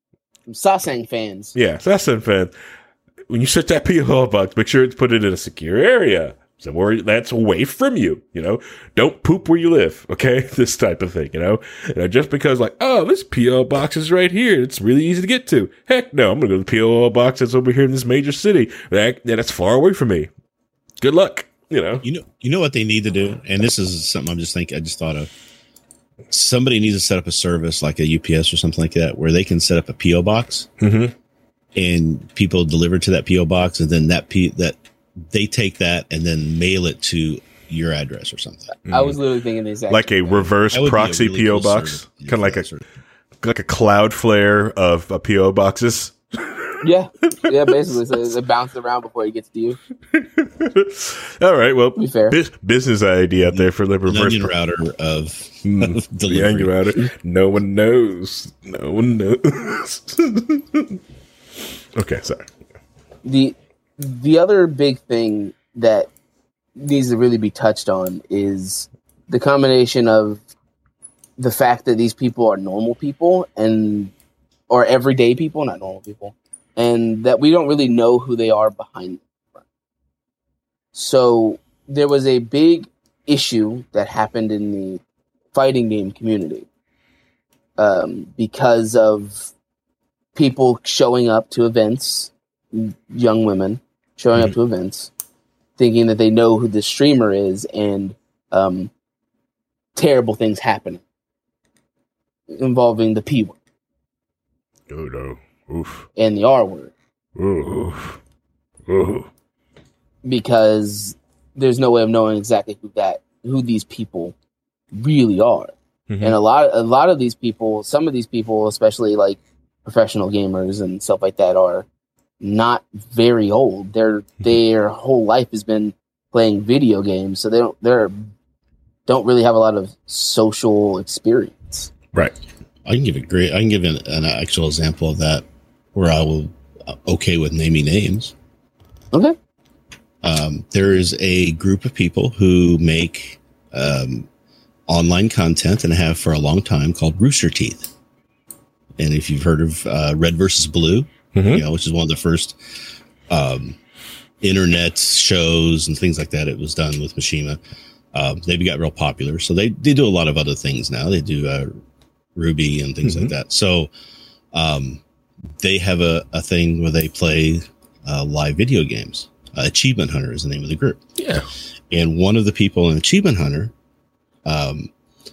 Sasang fans. Yeah, so that's the fan. When you set that P O box, make sure it's put it in a secure area, somewhere that's away from you. You know, don't poop where you live. Okay, this type of thing. You know, you know, just because like, oh, this P O box is right here, it's really easy to get to. Heck no, I'm gonna go to the P O box that's over here in this major city. That that's far away from me. Good luck. You know, You know, you know what they need to do, and this is something I'm just thinking. I just thought of. Somebody needs to set up a service like a U P S or something like that, where they can set up a P O box, mm-hmm. and people deliver to that P O box, and then that P that they take that and then mail it to your address or something. I was literally thinking the exact Like a reverse That would be a proxy really P O cool box, service. kind of like a Service. like a Cloudflare of uh, P O boxes. Yeah, yeah, basically. So it bounced around before it gets to you. All right, well, To be fair. bus- business idea out there for the An reverse onion pro- router of, Mm, of the delivery. onion router. No one knows. No one knows. Okay, sorry. The the other big thing that needs to really be touched on is the combination of the fact that these people are normal people and or everyday people, not normal people, and that we don't really know who they are behind them. So there was a big issue that happened in the fighting game community um, because of people showing up to events, young women showing up to events, thinking that they know who the streamer is, and um, terrible things happening involving the P word Oh no. Oof. and the R word, Oof. Oof. because there's no way of knowing exactly who that who these people really are. Mhm. And a lot a lot of these people, some of these people, especially like professional gamers and stuff like that, are not very old. Their their whole life has been playing video games, so they don't they're don't really have a lot of social experience. Right. I can give a great. I can give an, an actual example of that, where I will uh, okay with naming names. Okay. Um, there is a group of people who make um, online content and have for a long time called Rooster Teeth. And if you've heard of uh, Red versus Blue, Mhm. you know, which is one of the first um, internet shows and things like that, it was done with Mishima. Um, they've got real popular, so they they do a lot of other things now. They do uh, Ruby and things Mhm. like that. So um, they have a, a thing where they play uh, live video games. Uh, Achievement Hunter is the name of the group. Yeah. And one of the people in Achievement Hunter, um,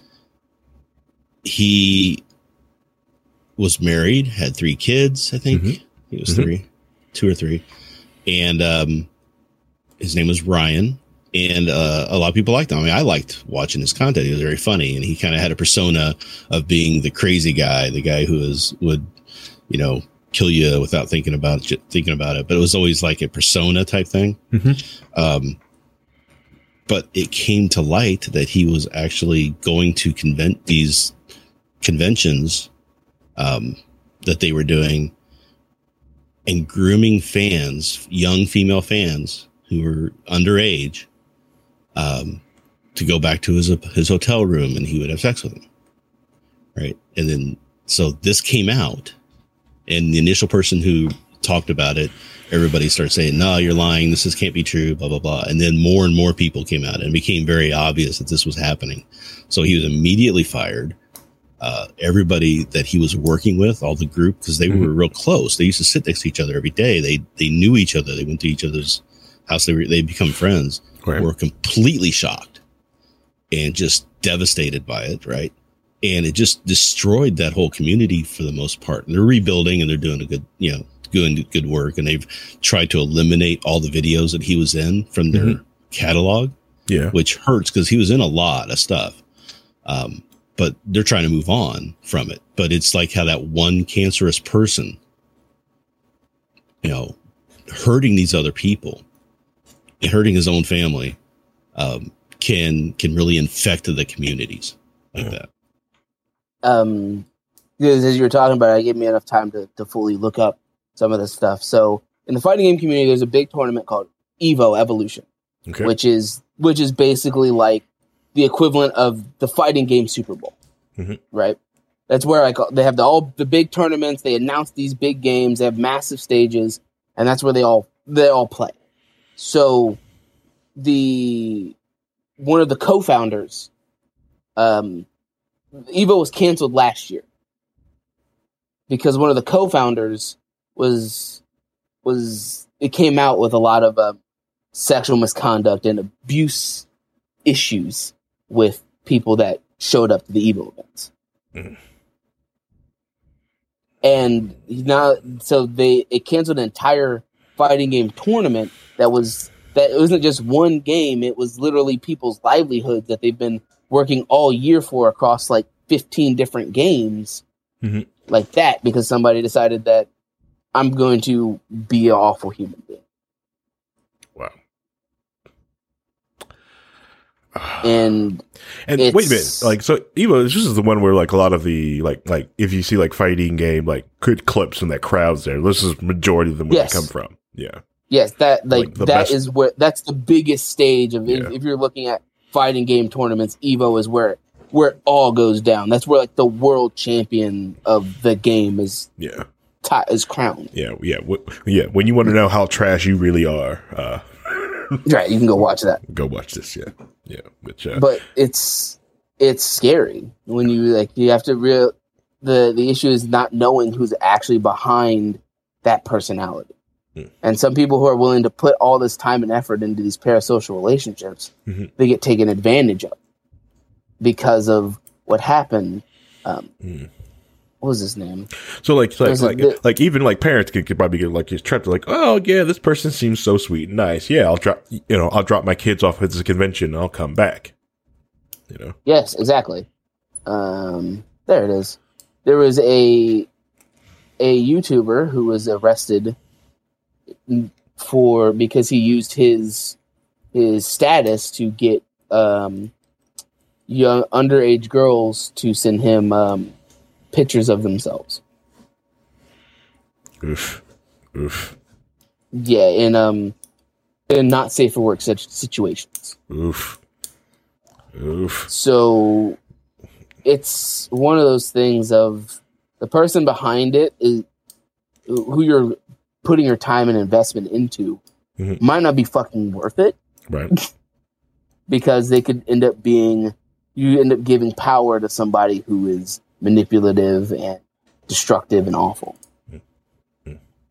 he was married, had three kids, I think. Mhm. He was Mhm. three, two or three. And um, his name was Ryan. And uh, a lot of people liked him. I mean, I liked watching his content. He was very funny. And he kind of had a persona of being the crazy guy, the guy who is, would, you know, kill you without thinking about thinking about it. But it was always like a persona type thing. Mhm. Um, but it came to light that he was actually going to convent these conventions um, that they were doing and grooming fans, young female fans who were underage, um, to go back to his his hotel room, and he would have sex with them, right? And then So this came out, and the initial person who talked about it, everybody started saying, no, you're lying. This is, can't be true, blah, blah, blah. And then more and more people came out, and it became very obvious that this was happening. So he was immediately fired. Uh, everybody that he was working with, all the group, because they mm-hmm. were real close. They used to sit next to each other every day. They they knew each other. They went to each other's house. They were, they become friends. Right. Were completely shocked and just devastated by it. Right. And it just destroyed that whole community for the most part. And they're rebuilding, and they're doing a good, you know, doing good work. And they've tried to eliminate all the videos that he was in from their mm-hmm. catalog. Yeah. Which hurts because he was in a lot of stuff. Um, but they're trying to move on from it. But it's like how that one cancerous person, you know, hurting these other people, and hurting his own family, um, can can really infect the communities like that. Um, because as you were talking about it, it gave me enough time to, to fully look up some of this stuff. So in the fighting game community, there's a big tournament called Evo Evolution, okay. which is which is basically like the equivalent of the fighting game Super Bowl, mm-hmm. right? That's where I call, they have the, all the big tournaments. They announce these big games. They have massive stages, and that's where they all they all play. So the one of the co-founders, um, Evo was canceled last year because one of the co-founders was was it came out with a lot of uh, sexual misconduct and abuse issues with people that showed up to the Evo events. Mm. And now, so they it canceled an entire fighting game tournament that was that it wasn't just one game, it was literally people's livelihoods that they've been working all year for across like fifteen different games, mm-hmm. like that, because somebody decided that I'm going to be an awful human being. Wow. And and wait a minute, like, so Evo, this is the one where like a lot of the like like if you see like fighting game like good clips in that crowd's there, this is majority of them where yes. they come from. Yeah. Yes, that like, like that best. is where that's the biggest stage of yeah. if, if you're looking at fighting game tournaments, Evo is where where it all goes down. That's where like the world champion of the game is yeah t- is crowned. Yeah, yeah, w- yeah. When you want to know how trash you really are, uh, right? You can go watch that. Go watch this. Yeah, yeah. Which, uh, but it's it's scary when you like you have to real the the issue is not knowing who's actually behind that personality. And some people who are willing to put all this time and effort into these parasocial relationships, mm-hmm. they get taken advantage of because of what happened. Um, mm. What was his name? So, like, like, like, a, like, even like parents could, could probably get like trapped to like, oh yeah, this person seems so sweet and nice. Yeah, I'll drop, you know, I'll drop my kids off at this convention and I'll come back. You know. Yes, exactly. Um, there it is. There was a a YouTuber who was arrested for because he used his his status to get um, young underage girls to send him um, pictures of themselves. Oof, oof. Yeah, in um, in not safe for work such situations. Oof, oof. So it's one of those things of the person behind it is who you're putting your time and investment into mm-hmm. might not be fucking worth it. Right. Because they could end up being, you end up giving power to somebody who is manipulative and destructive and awful. Mm-hmm.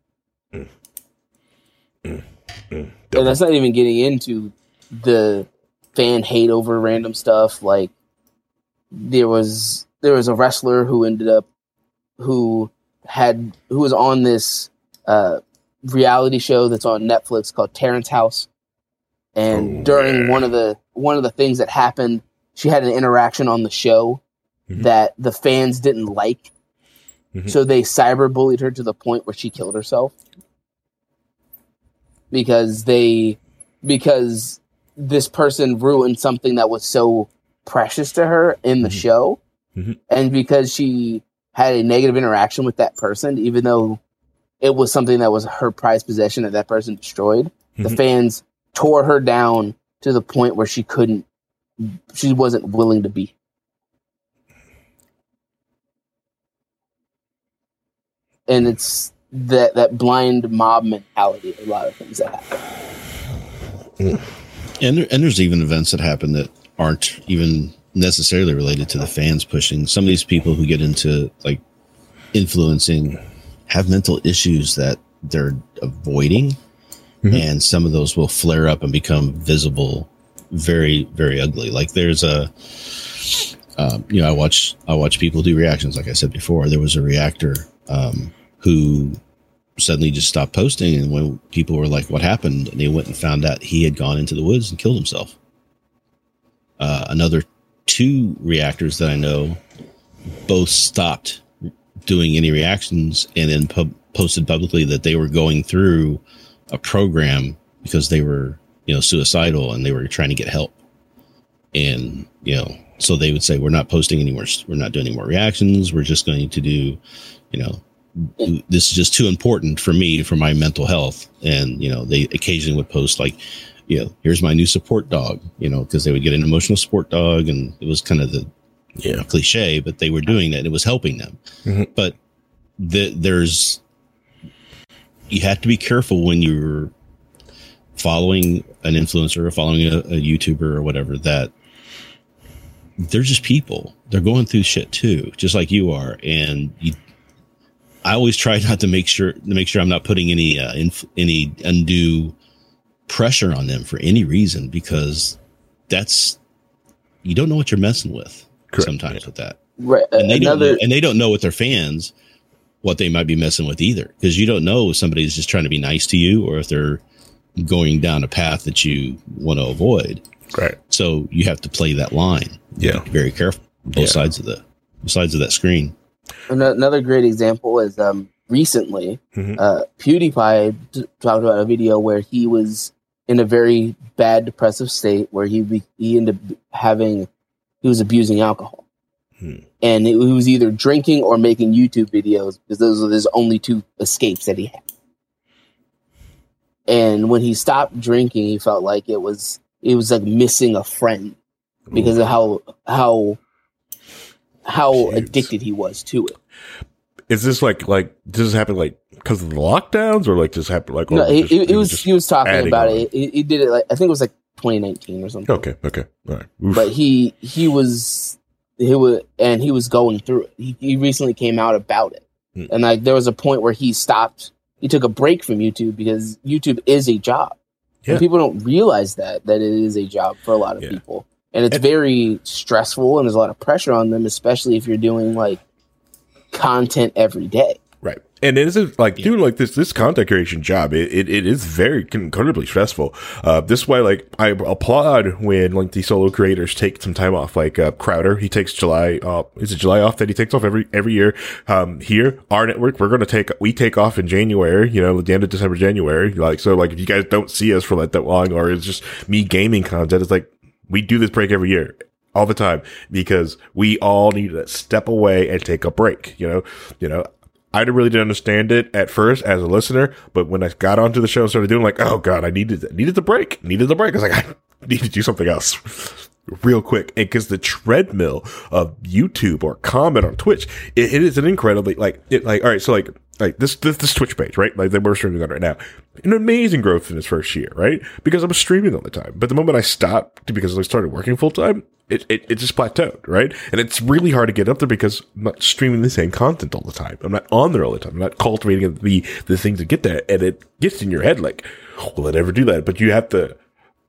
Mm-hmm. Mm-hmm. And that's not even getting into the fan hate over random stuff. Like there was, there was a wrestler who ended up, who had, who was on this uh, reality show that's on Netflix called Terrence House. And oh, during yeah. one of the one of the things that happened, she had an interaction on the show mm-hmm. that the fans didn't like. Mm-hmm. So they cyberbullied her to the point where she killed herself. Because they because this person ruined something that was so precious to her in the mm-hmm. show. Mm-hmm. And because she had a negative interaction with that person, even though it was something that was her prized possession that that person destroyed, mm-hmm. the fans tore her down to the point where she couldn't, she wasn't willing to be. and it's that that blind mob mentality. A lot of things that happen. And there, and there's even events that happen that aren't even necessarily related to the fans pushing. Some of these people who get into like influencing have mental issues that they're avoiding, mm-hmm. and some of those will flare up and become visible, very, very ugly. Like there's a, um, you know, I watch I watch people do reactions. Like I said before, there was a reactor um, who suddenly just stopped posting, and when people were like, "What happened?" and they went and found out he had gone into the woods and killed himself. Uh, another two reactors that I know both stopped doing any reactions and then pub- posted publicly that they were going through a program because they were, you know, suicidal and they were trying to get help. And, you know, so they would say, we're not posting anymore. We're not doing any more reactions. We're just going to do, you know, this is just too important for me, for my mental health. And, you know, they occasionally would post like, you know, here's my new support dog, you know, because they would get an emotional support dog, and it was kind of the yeah. cliche, but they were doing that and it was helping them. Mm-hmm. But the, there's, you have to be careful when you're following an influencer or following a, a YouTuber or whatever, that they're just people. They're going through shit too, just like you are. And you, I always try not to make sure to make sure I'm not putting any uh, inf- any undue pressure on them for any reason, because that's, you don't know what you're messing with. Correct. Sometimes yeah. with that, right? And they Another, don't know, and they don't know with their fans what they might be messing with either, because you don't know if somebody's just trying to be nice to you or if they're going down a path that you want to avoid. Right. So you have to play that line. Yeah. Be very careful. Both yeah. sides of the both sides of that screen. Another great example is um, recently, mm-hmm. uh, PewDiePie t- talked about a video where he was in a very bad depressive state where he be- he ended up having, he was abusing alcohol. Hmm. And it, he was either drinking or making YouTube videos, because those were his only two escapes that he had. And when he stopped drinking, he felt like it was it was like missing a friend because Ooh. of how how how Jeez. addicted he was to it. Is this like like does this happen like because of the lockdowns, or like just happen like? No, it, just, it, it was he was talking about on. it. He, he did it like, I think it was like twenty nineteen or something. Okay, okay, all right. Oof. But he he was he was and he was going through it. He, he recently came out about it, hmm. and like there was a point where he stopped. He took a break from YouTube because YouTube is a job. Yeah. And people don't realize that, that it is a job for a lot of yeah. people. And it's and, very stressful, and there's a lot of pressure on them, especially if you're doing like content every day. Right. And it isn't like yeah. doing like this, this content creation job. It, it, it is very incredibly stressful. Uh, this is why, like, I applaud when like the solo creators take some time off, like, uh, Crowder, he takes July, uh, is it July off that he takes off every, every year? Um, here, our network, we're going to take, we take off in January, you know, at the end of December, January. Like, so like, if you guys don't see us for like that long, or it's just me gaming content, it's like, we do this break every year. All the time, because we all need to step away and take a break, you know, you know, I really didn't understand it at first as a listener, but when I got onto the show and started doing like, oh God, I needed, needed the break, needed the break. I was like, I need to do something else real quick. And cause the treadmill of YouTube or comment on Twitch, it, it is an incredibly like, it like, all right. So like, like this, this, this Twitch page, right? Like that we're streaming on right now, an amazing growth in its first year, right? Because I was streaming all the time. But the moment I stopped because I started working full time, It, it it just plateaued, right? And it's really hard to get up there because I'm not streaming the same content all the time. I'm not on there all the time. I'm not cultivating the the thing to get there. And it gets in your head like, will I never do that? But you have to.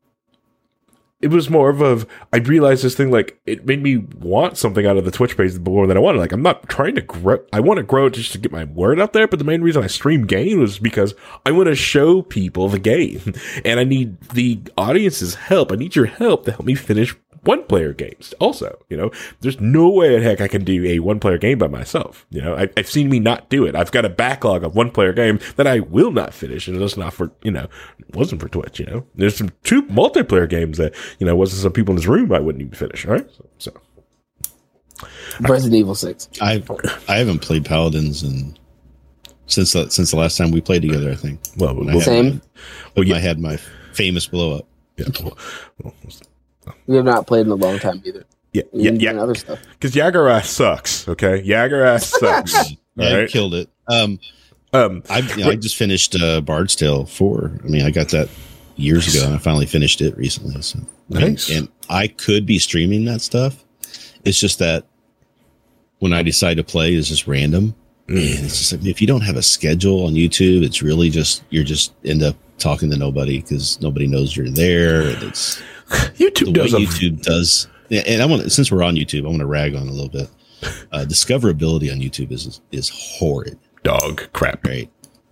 It was more of a, I realized this thing, like, it made me want something out of the Twitch page more than I wanted. Like, I'm not trying to grow. I want to grow just to get my word out there. But the main reason I stream game was because I want to show people the game. And I need the audience's help. I need your help to help me finish one player games also. You know, there's no way in heck I can do a one player game by myself. You know, I, I've seen me not do it. I've got a backlog of one player game that I will not finish, and it's not for, you know, it wasn't for Twitch. You know, there's some two multiplayer games that, you know, wasn't some people in this room I wouldn't even finish. Right. So, so. Resident Evil six. I I haven't played Paladins and since the, since the last time we played together, I think. Well, when well I same. My, when yeah. I had my famous blow up. Yeah. Well, well, we have not played in a long time either. Yeah, yeah, yeah. Other stuff. Because Yagurath sucks. Okay, Yagurath sucks. Yeah, All you right. killed it. Um, Um, I you know, I just finished uh, Bard's Tale four. I mean, I got that years ago, and I finally finished it recently. So Nice. And, and I could be streaming that stuff. It's just that when I decide to play, it's just random. And it's just like, if you don't have a schedule on YouTube, it's really just you're just end up talking to nobody because nobody knows you're there. And it's YouTube the does way a YouTube does. Yeah, and I want since we're on YouTube, I want to rag on a little bit. Uh, discoverability on YouTube is is horrid. dog crap. Right?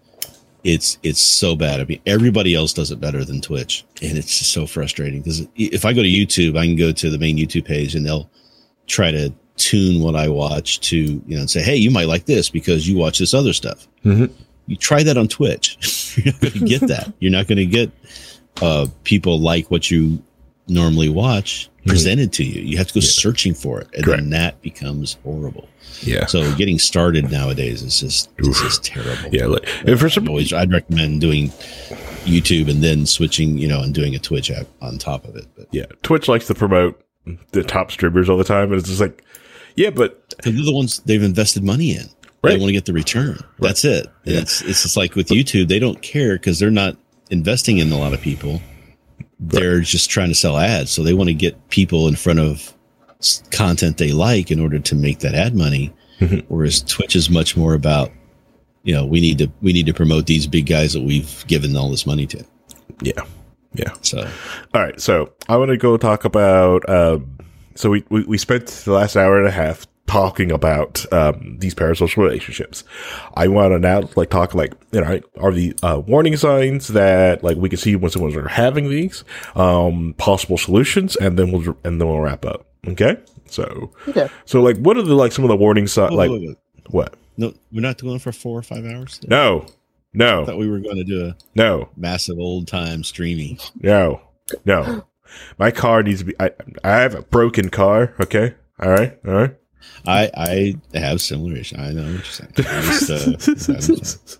It's it's so bad. I mean, everybody else does it better than Twitch, and it's just so frustrating because if I go to YouTube, I can go to the main YouTube page, and they'll try to tune what I watch to, you know, and say, hey, you might like this because you watch this other stuff. Mm-hmm. You try that on Twitch. You're not going to get that. You're not going to get uh, people like what you normally watch presented to you. You have to go Yeah. searching for it. And Correct. then that becomes horrible. Yeah. So getting started nowadays is just, it's just terrible. Yeah. Like, and for some, I'd always, I'd recommend doing YouTube and then switching, you know, and doing a Twitch app on top of it. But yeah, Twitch likes to promote the top streamers all the time, and it's just like, yeah, but they're the ones they've invested money in. Right. They want to get the return. That's it. And Yeah. It's it's just like with YouTube, they don't care because they're not investing in a lot of people. They're just trying to sell ads, so they want to get people in front of s- content they like in order to make that ad money. Mhm. Whereas Twitch is much more about, you know, we need to we need to promote these big guys that we've given all this money to. yeah, yeah. So All right, so I want to go talk about. Um, so we, we we spent the last hour and a half talking about um, these parasocial relationships. I want to now like talk like you know are the uh, warning signs that like we can see when someone's having these um, possible solutions, and then we'll and then we'll wrap up. Okay, so Okay. so like what are the like some of the warning signs? Oh, Like wait, wait. what? no, we're not going for four or five hours. No, I no, thought we were going to do a no, massive old time streaming. no, no. My car needs to be. I I have a broken car. Okay, all right, all right. I I have similar issues. I know what you're saying. I just, uh, having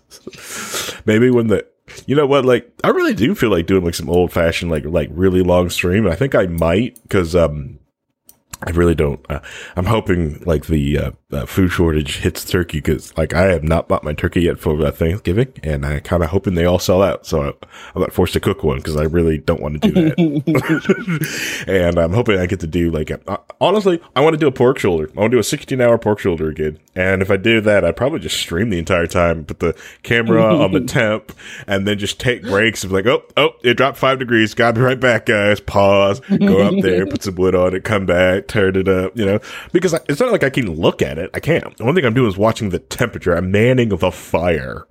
fun. Maybe when the, you know what, like, I really do feel like doing like some old fashioned, like, like really long stream. I think I might, cause, um, I really don't, uh, I'm hoping like the, uh, uh, food shortage hits turkey. Cause like I have not bought my turkey yet for uh, Thanksgiving, and I kind of hoping they all sell out. So I, I'm not forced to cook one cause I really don't want to do that. And I'm hoping I get to do like, uh, honestly, I want to do a pork shoulder. I want to do a sixteen hour pork shoulder again. And if I do that, I'd probably just stream the entire time, put the camera on the temp, and then just take breaks of like, oh, oh, it dropped five degrees. Gotta be right back, guys. Pause, go up there, put some wood on it, come back, turn it up, you know, because I, it's not like I can look at it. I can't. The one thing I'm doing is watching the temperature. I'm manning the fire.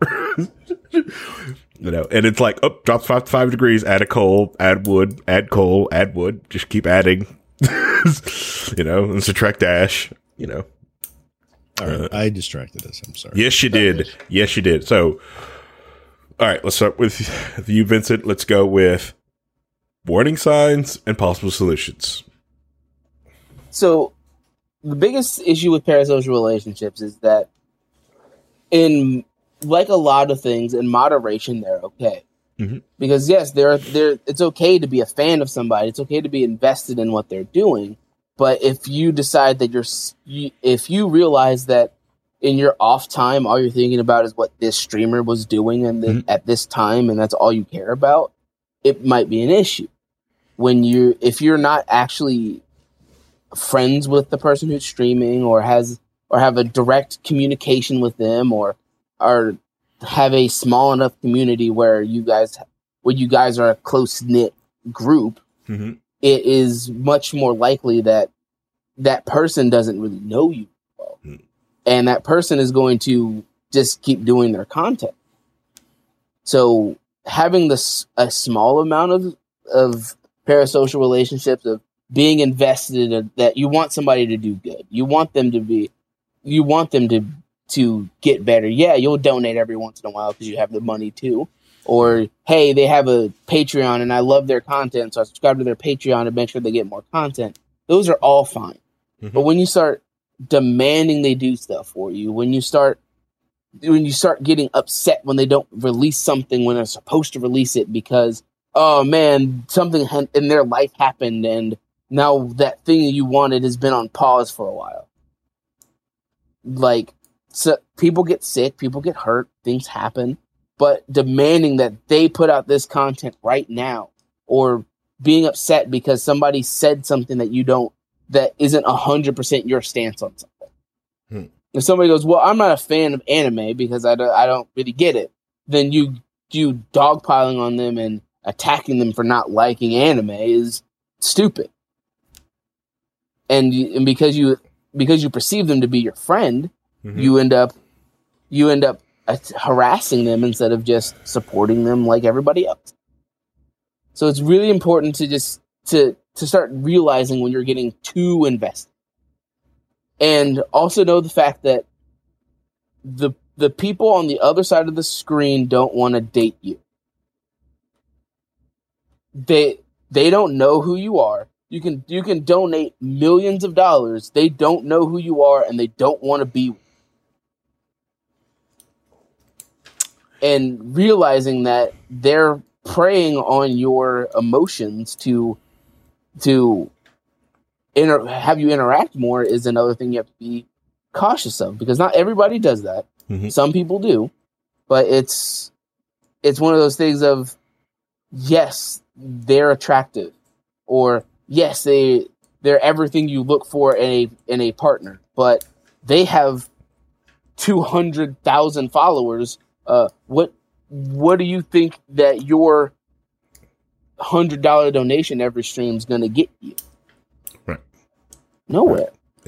You know, and it's like, oh, drops five, five degrees, add a coal, add wood, add coal, add wood, just keep adding, you know, and subtract dash, you know. All right, I distracted us. I'm sorry. Yes, you did. Yes, you did. So, all right, let's start with you, Vincent. Let's go with warning signs and possible solutions. So, the biggest issue with parasocial relationships is that, in like a lot of things, in moderation, they're okay. Mhm. Because yes, they're they're. It's okay to be a fan of somebody. It's okay to be invested in what they're doing. But if you decide that you're, s- you, if you realize that in your off time, all you're thinking about is what this streamer was doing and Mhm. at this time, and that's all you care about, it might be an issue. When you, if you're not actually friends with the person who's streaming, or has, or have a direct communication with them, or, or have a small enough community where you guys, where you guys are a close knit group, Mm-hmm. it is much more likely that that person doesn't really know you well. Hmm. And that person is going to just keep doing their content. So having this a small amount of of parasocial relationships, of being invested in, that you want somebody to do good. You want them to be you want them to to get better. Yeah, you'll donate every once in a while because you have the money too. Or, hey, they have a Patreon and I love their content, so I subscribe to their Patreon to make sure they get more content. Those are all fine. Mhm. But when you start demanding they do stuff for you, when you start when you start getting upset when they don't release something when they're supposed to release it because, oh man, something ha- in their life happened and now that thing you wanted has been on pause for a while. Like, so people get sick, people get hurt, things happen, but demanding that they put out this content right now, or being upset because somebody said something that you don't, that isn't a hundred percent your stance on something. Hmm. If somebody goes, well, I'm not a fan of anime because I don't, I don't really get it, then you, you dogpiling on them and attacking them for not liking anime is stupid. And, you, and because you, because you perceive them to be your friend, mm-hmm. you end up, you end up harassing them instead of just supporting them like everybody else. So it's really important to just, to, to start realizing when you're getting too invested. And also know the fact that the, the people on the other side of the screen don't want to date you. They, they don't know who you are. You can, you can donate millions of dollars. They don't know who you are and they don't want to be with you. And realizing that they're preying on your emotions to, to inter- have you interact more is another thing you have to be cautious of, because not everybody does that. Mm-hmm. Some people do, but it's, it's one of those things of, yes, they're attractive, or yes, they, they're everything you look for in a, in a partner, but they have two hundred thousand followers. Uh, what, what do you think that your one hundred dollars donation every stream is going to get you? Right. Nowhere. Yeah.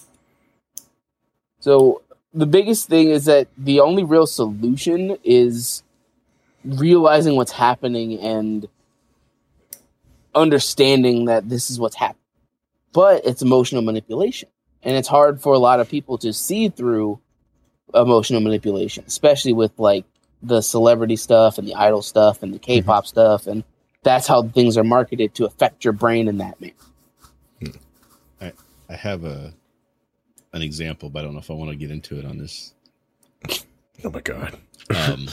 So the biggest thing is that the only real solution is realizing what's happening and understanding that this is what's happening. But it's emotional manipulation. And it's hard for a lot of people to see through emotional manipulation, especially with like the celebrity stuff and the idol stuff and the K-pop mm-hmm. stuff. And that's how things are marketed to affect your brain in that manner. I, I have a an example, but I don't know if I want to get into it on this. Oh my God. Um,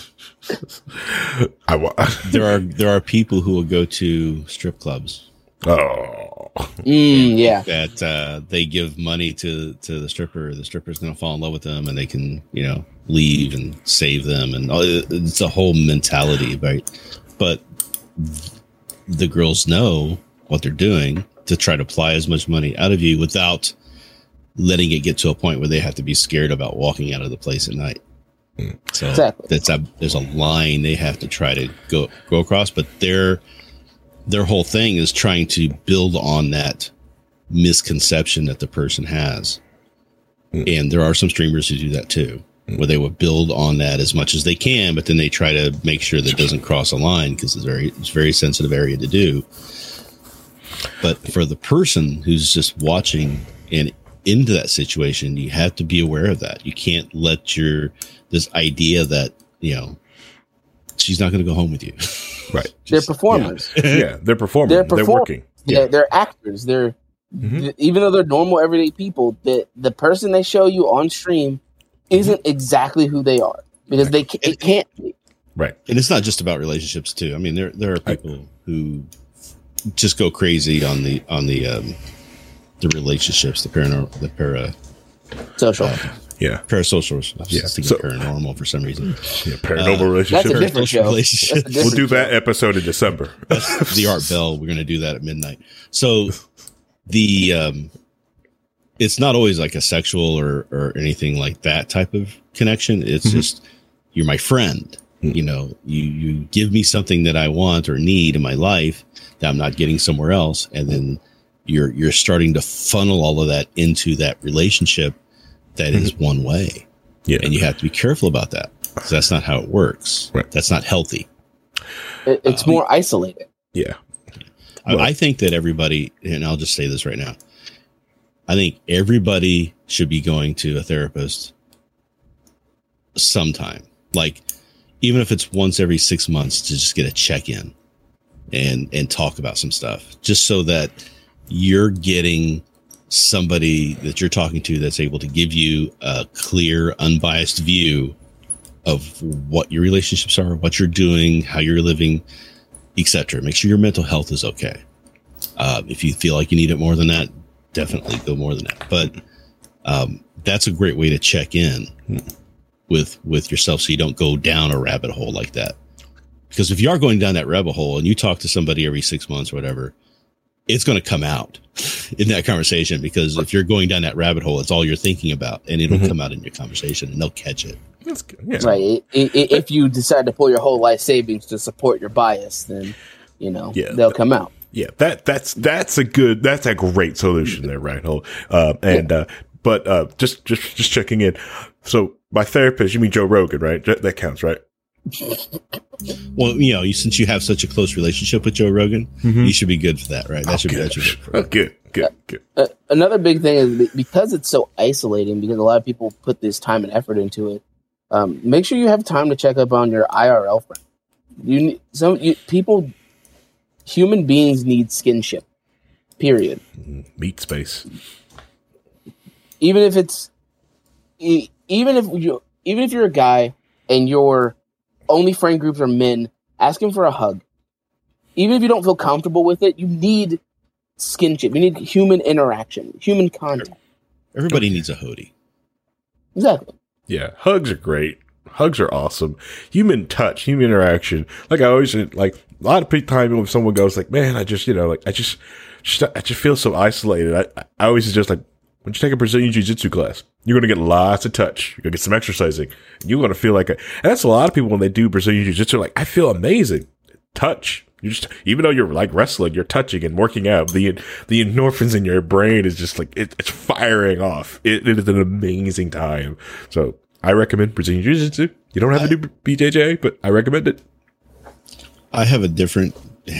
I wa- there are there are people who will go to strip clubs. Oh, mm, yeah. That uh, they give money to to the stripper. The stripper's going to fall in love with them, and they can, you know, leave and save them, and all, it's a whole mentality, right? But the girls know what they're doing to try to apply as much money out of you without letting it get to a point where they have to be scared about walking out of the place at night. So exactly. that's a, there's a line they have to try to go go across, but their their whole thing is trying to build on that misconception that the person has. Mm. And there are some streamers who do that too, mm. where they will build on that as much as they can, but then they try to make sure that it doesn't cross a line because it's very it's a very sensitive area to do. But for the person who's just watching and into that situation, you have to be aware of that. You can't let your this idea that, you know, she's not going to go home with you. Right. Just, they're performers. Yeah. yeah, they're performers. They're, perform- they're working. Yeah, they're, they're actors. They're mm-hmm. th- even though they're normal everyday people, the the person they show you on stream isn't mm-hmm. exactly who they are, because right. they it can't be. Right. And it's not just about relationships too. I mean, there there are people right. who just go crazy on the on the um, the relationships, the paranormal, the para social. Uh, Yeah, parasocial. I was yeah, thinking so, paranormal for some reason. Yeah, paranormal uh, That's relationship. a different show. Relationship. That's a different we'll do that show. episode in December. That's the Art Bell. We're going to do that at midnight. So the um, it's not always like a sexual or or anything like that type of connection. It's mm-hmm. just you're my friend. Mm-hmm. You know, you you give me something that I want or need in my life that I'm not getting somewhere else, and then you're you're starting to funnel all of that into that relationship. That mm-hmm. is one way. Yeah. And you have to be careful about that, because that's not how it works. Right. That's not healthy. It, it's uh, more isolated. Yeah. I, I think that everybody, and I'll just say this right now, I think everybody should be going to a therapist sometime. Like, even if it's once every six months to just get a check-in and, and talk about some stuff, just so that you're getting somebody that you're talking to that's able to give you a clear, unbiased view of what your relationships are, what you're doing, how you're living, et cetera. Make sure your mental health is okay. Uh, if you feel like you need it more than that, definitely go more than that. But Um, that's a great way to check in with with yourself, so you don't go down a rabbit hole like that. Because if you are going down that rabbit hole and you talk to somebody every six months or whatever, it's going to come out in that conversation. Because if you're going down that rabbit hole, it's all you're thinking about, and it'll mm-hmm. come out in your conversation, and they'll catch it. That's good. Yeah. Right. It, it, if you decide to pull your whole life savings to support your bias, then you know yeah, they'll that, come out. Yeah, that that's that's a good that's a great solution there, Reinhold. Uh, and yeah. uh, but uh, just just just checking in. So my therapist, you mean Joe Rogan, right? That counts, right? Well, you know, you, since you have such a close relationship with Joe Rogan, mm-hmm. you should be good for that, right? That oh, should good. be that should be good. For oh, good, good, good. Uh, another big thing is because it's so isolating, because a lot of people put this time and effort into it. Um, make sure you have time to check up on your I R L friend. You need, some you, people, human beings need skinship. Period. Mm, meat space. Even if it's, even if you, even if you're a guy and your only friend groups are men, ask him for a hug. Even if you don't feel comfortable with it, you need skinship. You need human interaction, human contact. Everybody needs a hoodie. Exactly. Yeah, hugs are great. Hugs are awesome. Human touch, human interaction. Like I always like a lot of time when someone goes like, "Man, I just you know like I just, just I just feel so isolated." I I always suggest like when you take a Brazilian Jiu-Jitsu class, you're gonna get lots of touch. You're gonna get some exercising. You're gonna feel like a, and that's a lot of people when they do Brazilian Jiu-Jitsu. Like I feel amazing. Touch. You just even though you're like wrestling, you're touching and working out. The the endorphins in your brain is just like it, it's firing off. It, it is an amazing time. So I recommend Brazilian Jiu-Jitsu. You don't have I, to do B J J, but I recommend it. I have a different.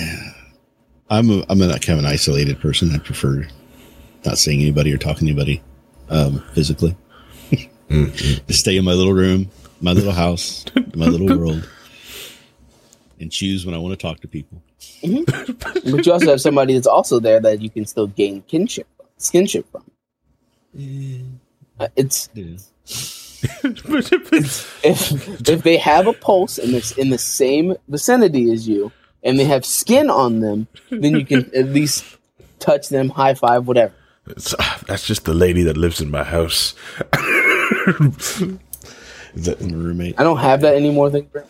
I'm a, I'm a kind of an isolated person. I prefer not seeing anybody or talking to anybody um, physically. mm-hmm. Just stay in my little room, my little house, my little world, and choose when I want to talk to people. Mm-hmm. But you also have somebody that's also there that you can still gain kinship, skinship from. Mm. Uh, it's. Yeah. if if they have a pulse and it's in the same vicinity as you and they have skin on them, then you can at least touch them, high five, whatever. It's, uh, that's just the lady that lives in my house. Is that my roommate? I don't have that anymore. Thank you.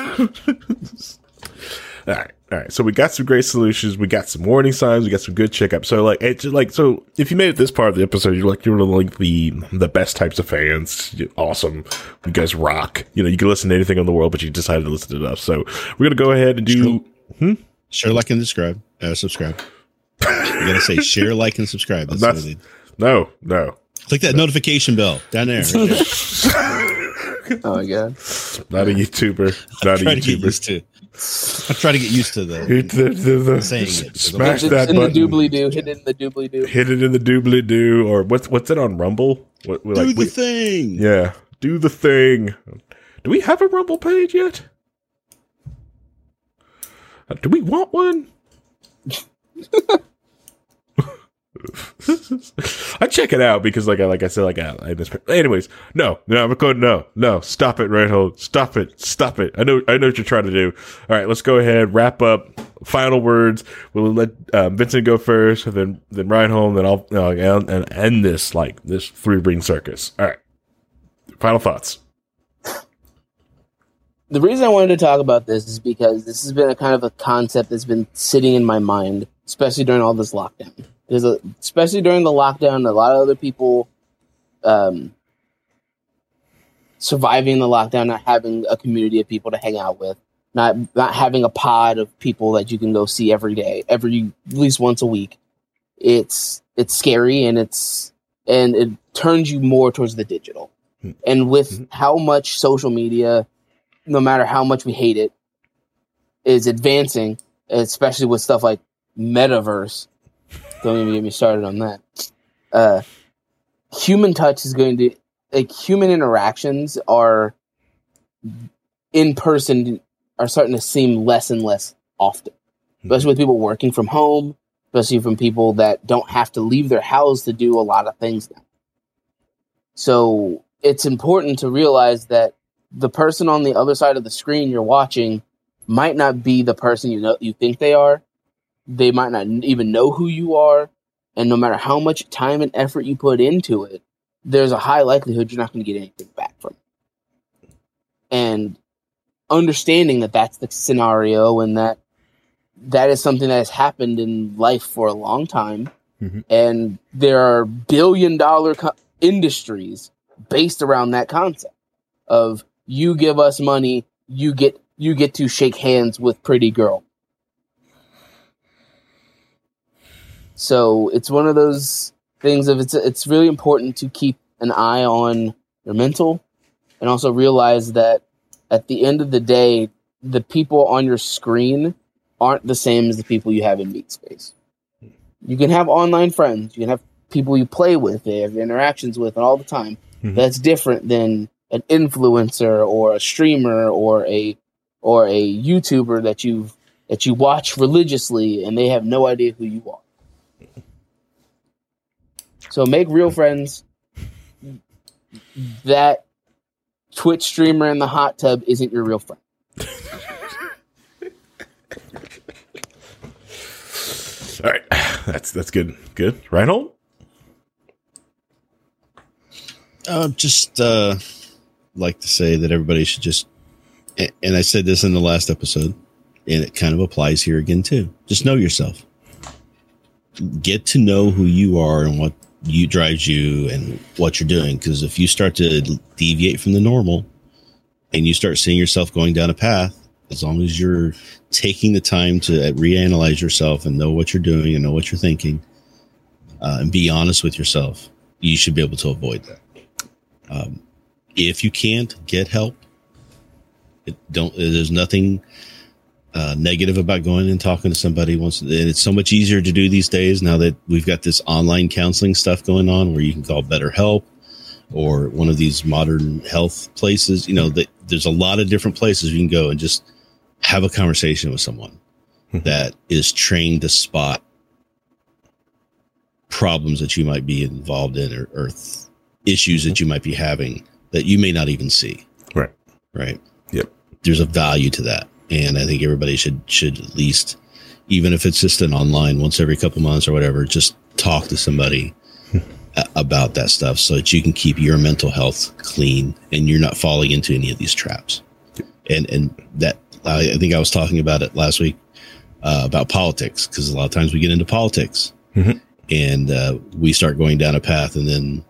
All right. All right, so we got some great solutions. We got some warning signs. We got some good checkup. So, like, it's like, so if you made it this part of the episode, you're like, you're like the the best types of fans. You're awesome, you guys rock. You know, you can listen to anything in the world, but you decided to listen to us. So we're gonna go ahead and do. Share, hmm? share like, and subscribe. Uh, subscribe. You gotta say share, like, and subscribe. That's That's, no, no. Click that no. notification bell down there. Right there. Oh my god! Not a YouTuber. Not a YouTuber. I try to get used to the, the, the, the saying it. Smash it's that in button. The doobly doo. Hit it in the doobly doo. Hit it in the doobly doo. Or what's what's it on Rumble? What, do like, the we, thing. Yeah, do the thing. Do we have a Rumble page yet? Uh, do we want one? I check it out because, like I like I said, like I, I miss. Anyways, no, no, I'm going. No, no, stop it, Reinhold. Stop it, stop it. I know, I know what you're trying to do. All right, let's go ahead. Wrap up. Final words. We'll let um, Vincent go first, and then then Reinhold, and then I'll uh, and end this like this three ring circus. All right. Final thoughts. The reason I wanted to talk about this is because this has been a kind of a concept that's been sitting in my mind, especially during all this lockdown. Because uh, especially during the lockdown, a lot of other people um, surviving the lockdown, not having a community of people to hang out with, not not having a pod of people that you can go see every day, every at least once a week. It's it's scary and it's and it turns you more towards the digital. Mm-hmm. And with mm-hmm. how much social media, no matter how much we hate it, is advancing, especially with stuff like Metaverse. Don't even get me started on that. Uh, human touch is going to, like, human interactions are in person are starting to seem less and less often, especially with people working from home, especially from people that don't have to leave their house to do a lot of things now. So it's important to realize that the person on the other side of the screen you're watching might not be the person you know you think they are. They might not even know who you are. And no matter how much time and effort you put into it, there's a high likelihood you're not going to get anything back from it. And understanding that that's the scenario and that that is something that has happened in life for a long time. Mm-hmm. And there are billion dollar co- industries based around that concept of you give us money, you get you get to shake hands with pretty girl. So it's one of those things of it's it's really important to keep an eye on your mental and also realize that at the end of the day, the people on your screen aren't the same as the people you have in meet space. You can have online friends, you can have people you play with, you have interactions with all the time. Mm-hmm. That's different than an influencer or a streamer or a or a YouTuber that you that you watch religiously and they have no idea who you are. So make real friends. That Twitch streamer in the hot tub isn't your real friend. All right, that's that's good. Good, Reinhold. Uh, just uh, like to say that everybody should just, and I said this in the last episode, and it kind of applies here again too. Just know yourself. Get to know who you are and what you drives you and what you're doing. Because if you start to deviate from the normal and you start seeing yourself going down a path, as long as you're taking the time to reanalyze yourself and know what you're doing and know what you're thinking, uh, and be honest with yourself, you should be able to avoid that. Um, if you can't, get help. It don't. There's nothing uh, negative about going and talking to somebody once. And it's so much easier to do these days now that we've got this online counseling stuff going on, where you can call BetterHelp or one of these modern health places. You know, that there's a lot of different places you can go and just have a conversation with someone that is trained to spot problems that you might be involved in or, or th- issues that you might be having that you may not even see. Right. Right. Yep. There's a value to that. And I think everybody should, should at least, even if it's just an online once every couple months or whatever, just talk to somebody a- about that stuff so that you can keep your mental health clean and you're not falling into any of these traps. Yep. And, and that, I, I think I was talking about it last week uh, about politics, because a lot of times we get into politics mm-hmm. and uh, we start going down a path, and then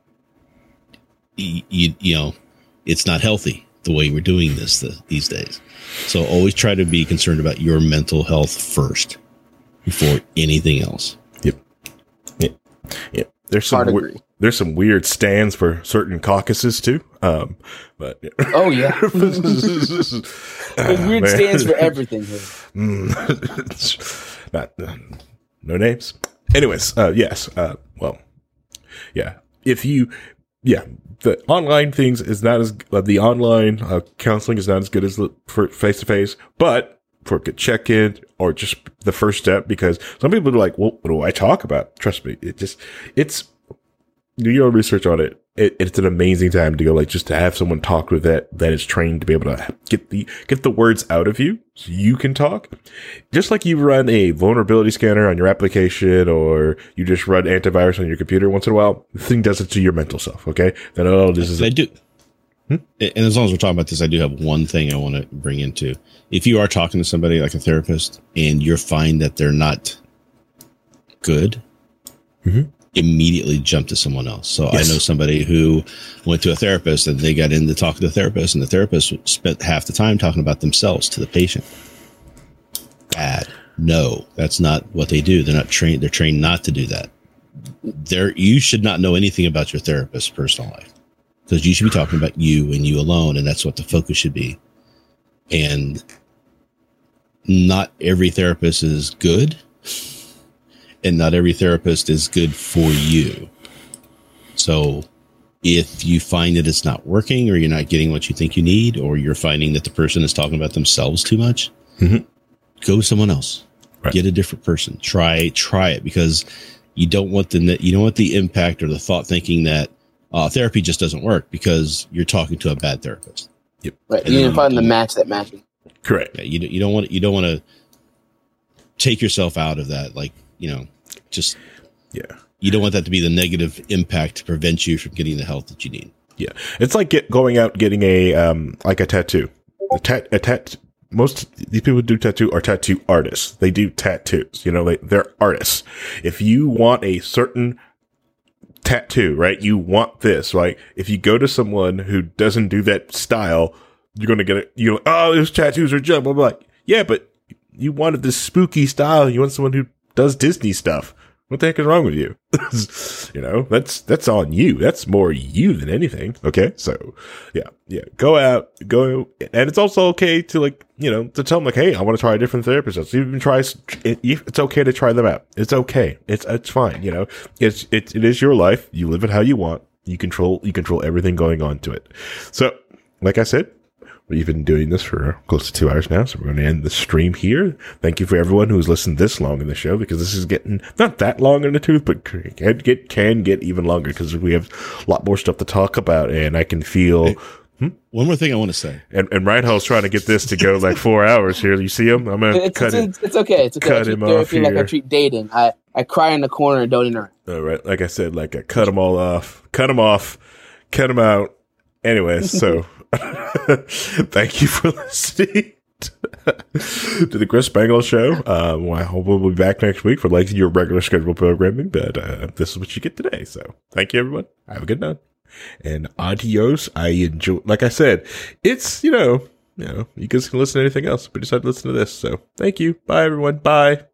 you, you, you know, it's not healthy the way we're doing this the, these days. So always try to be concerned about your mental health first before anything else. Yep. Yep. Yep. There's some we- there's some weird stands for certain caucuses too. Um, but yeah. Oh yeah, there's weird man. stands for everything here. Mm. Not uh, no names. Anyways, uh, yes. Uh, well, yeah. If you, yeah, the online things is not as uh, the online uh, counseling is not as good as the for face to face, but for a good check in or just the first step, because some people are like, well, what do I talk about? Trust me, it just it's. Do your own research on it. it. It's an amazing time to go, like, just to have someone talk with that, that is trained to be able to get the, get the words out of you so you can talk. Just like you run a vulnerability scanner on your application, or you just run antivirus on your computer once in a while, the thing does it to your mental self. Okay. Then, oh, this is, I do. Hmm? And as long as we're talking about this, I do have one thing I want to bring into. If you are talking to somebody like a therapist and you find that they're not good, mm-hmm. immediately jump to someone else. So yes. I know somebody who went to a therapist and they got into talking to the therapist, and the therapist spent half the time talking about themselves to the patient. Bad. No, that's not what they do. They're not trained. They're trained not to do that. There, you should not know anything about your therapist's personal life, because you should be talking about you and you alone. And that's what the focus should be. And not every therapist is good. And not every therapist is good for you. So if you find that it's not working, or you're not getting what you think you need, or you're finding that the person is talking about themselves too much, mm-hmm. go with someone else. Right. Get a different person. Try, try it, because you don't want the, you don't want the impact or the thought thinking that uh, therapy just doesn't work because you're talking to a bad therapist. Yep. Right. You need to find the match that matches. Correct. Yeah, you, you don't want, you don't want to take yourself out of that. Like, you know, just yeah. you don't want that to be the negative impact to prevent you from getting the help that you need. Yeah. It's like get, going out getting a, um, like a tattoo. A tat, a tat, most these people who do tattoo are tattoo artists. They do tattoos. You know, they, they're artists. If you want a certain tattoo, right? You want this, right? If you go to someone who doesn't do that style, you're going to get it. You know, oh, those tattoos are junk. Blah, blah, blah. Yeah, but you wanted this spooky style. You want someone who does Disney stuff. What the heck is wrong with you? You know, that's, that's on you. That's more you than anything. Okay. So yeah, yeah, go out, go. And it's also okay to like, you know, to tell them like, hey, I want to try a different therapist. So even try, it, it's okay to try them out. It's okay. It's, it's fine. You know, it's, it, it is your life. You live it how you want. You control, you control everything going on to it. So like I said, we've been doing this for close to two hours now, so we're going to end the stream here. Thank you for everyone who's listened this long in the show, because this is getting not that long in the tooth, but can get can get even longer because we have a lot more stuff to talk about, and I can feel. Hey, hmm? One more thing I want to say, and and Reinhold's trying to get this to go like four hours here. You see him? I'm gonna it's, cut it's, it. It's okay. It's okay. Cut I treat him off therapy here. like I treat dating. I I cry in the corner and don't interact. All right, like I said, like I cut them all off, cut them off, cut them out. Anyways, so. Thank you for listening to the Chris Spangle Show. Um, I hope we'll be back next week for like your regular scheduled programming, but uh, this is what you get today. So thank you, everyone. Have a good night and adios. I enjoy, like I said, it's, you know, you know, you guys can listen to anything else, but decided to listen to this. So thank you. Bye, everyone. Bye.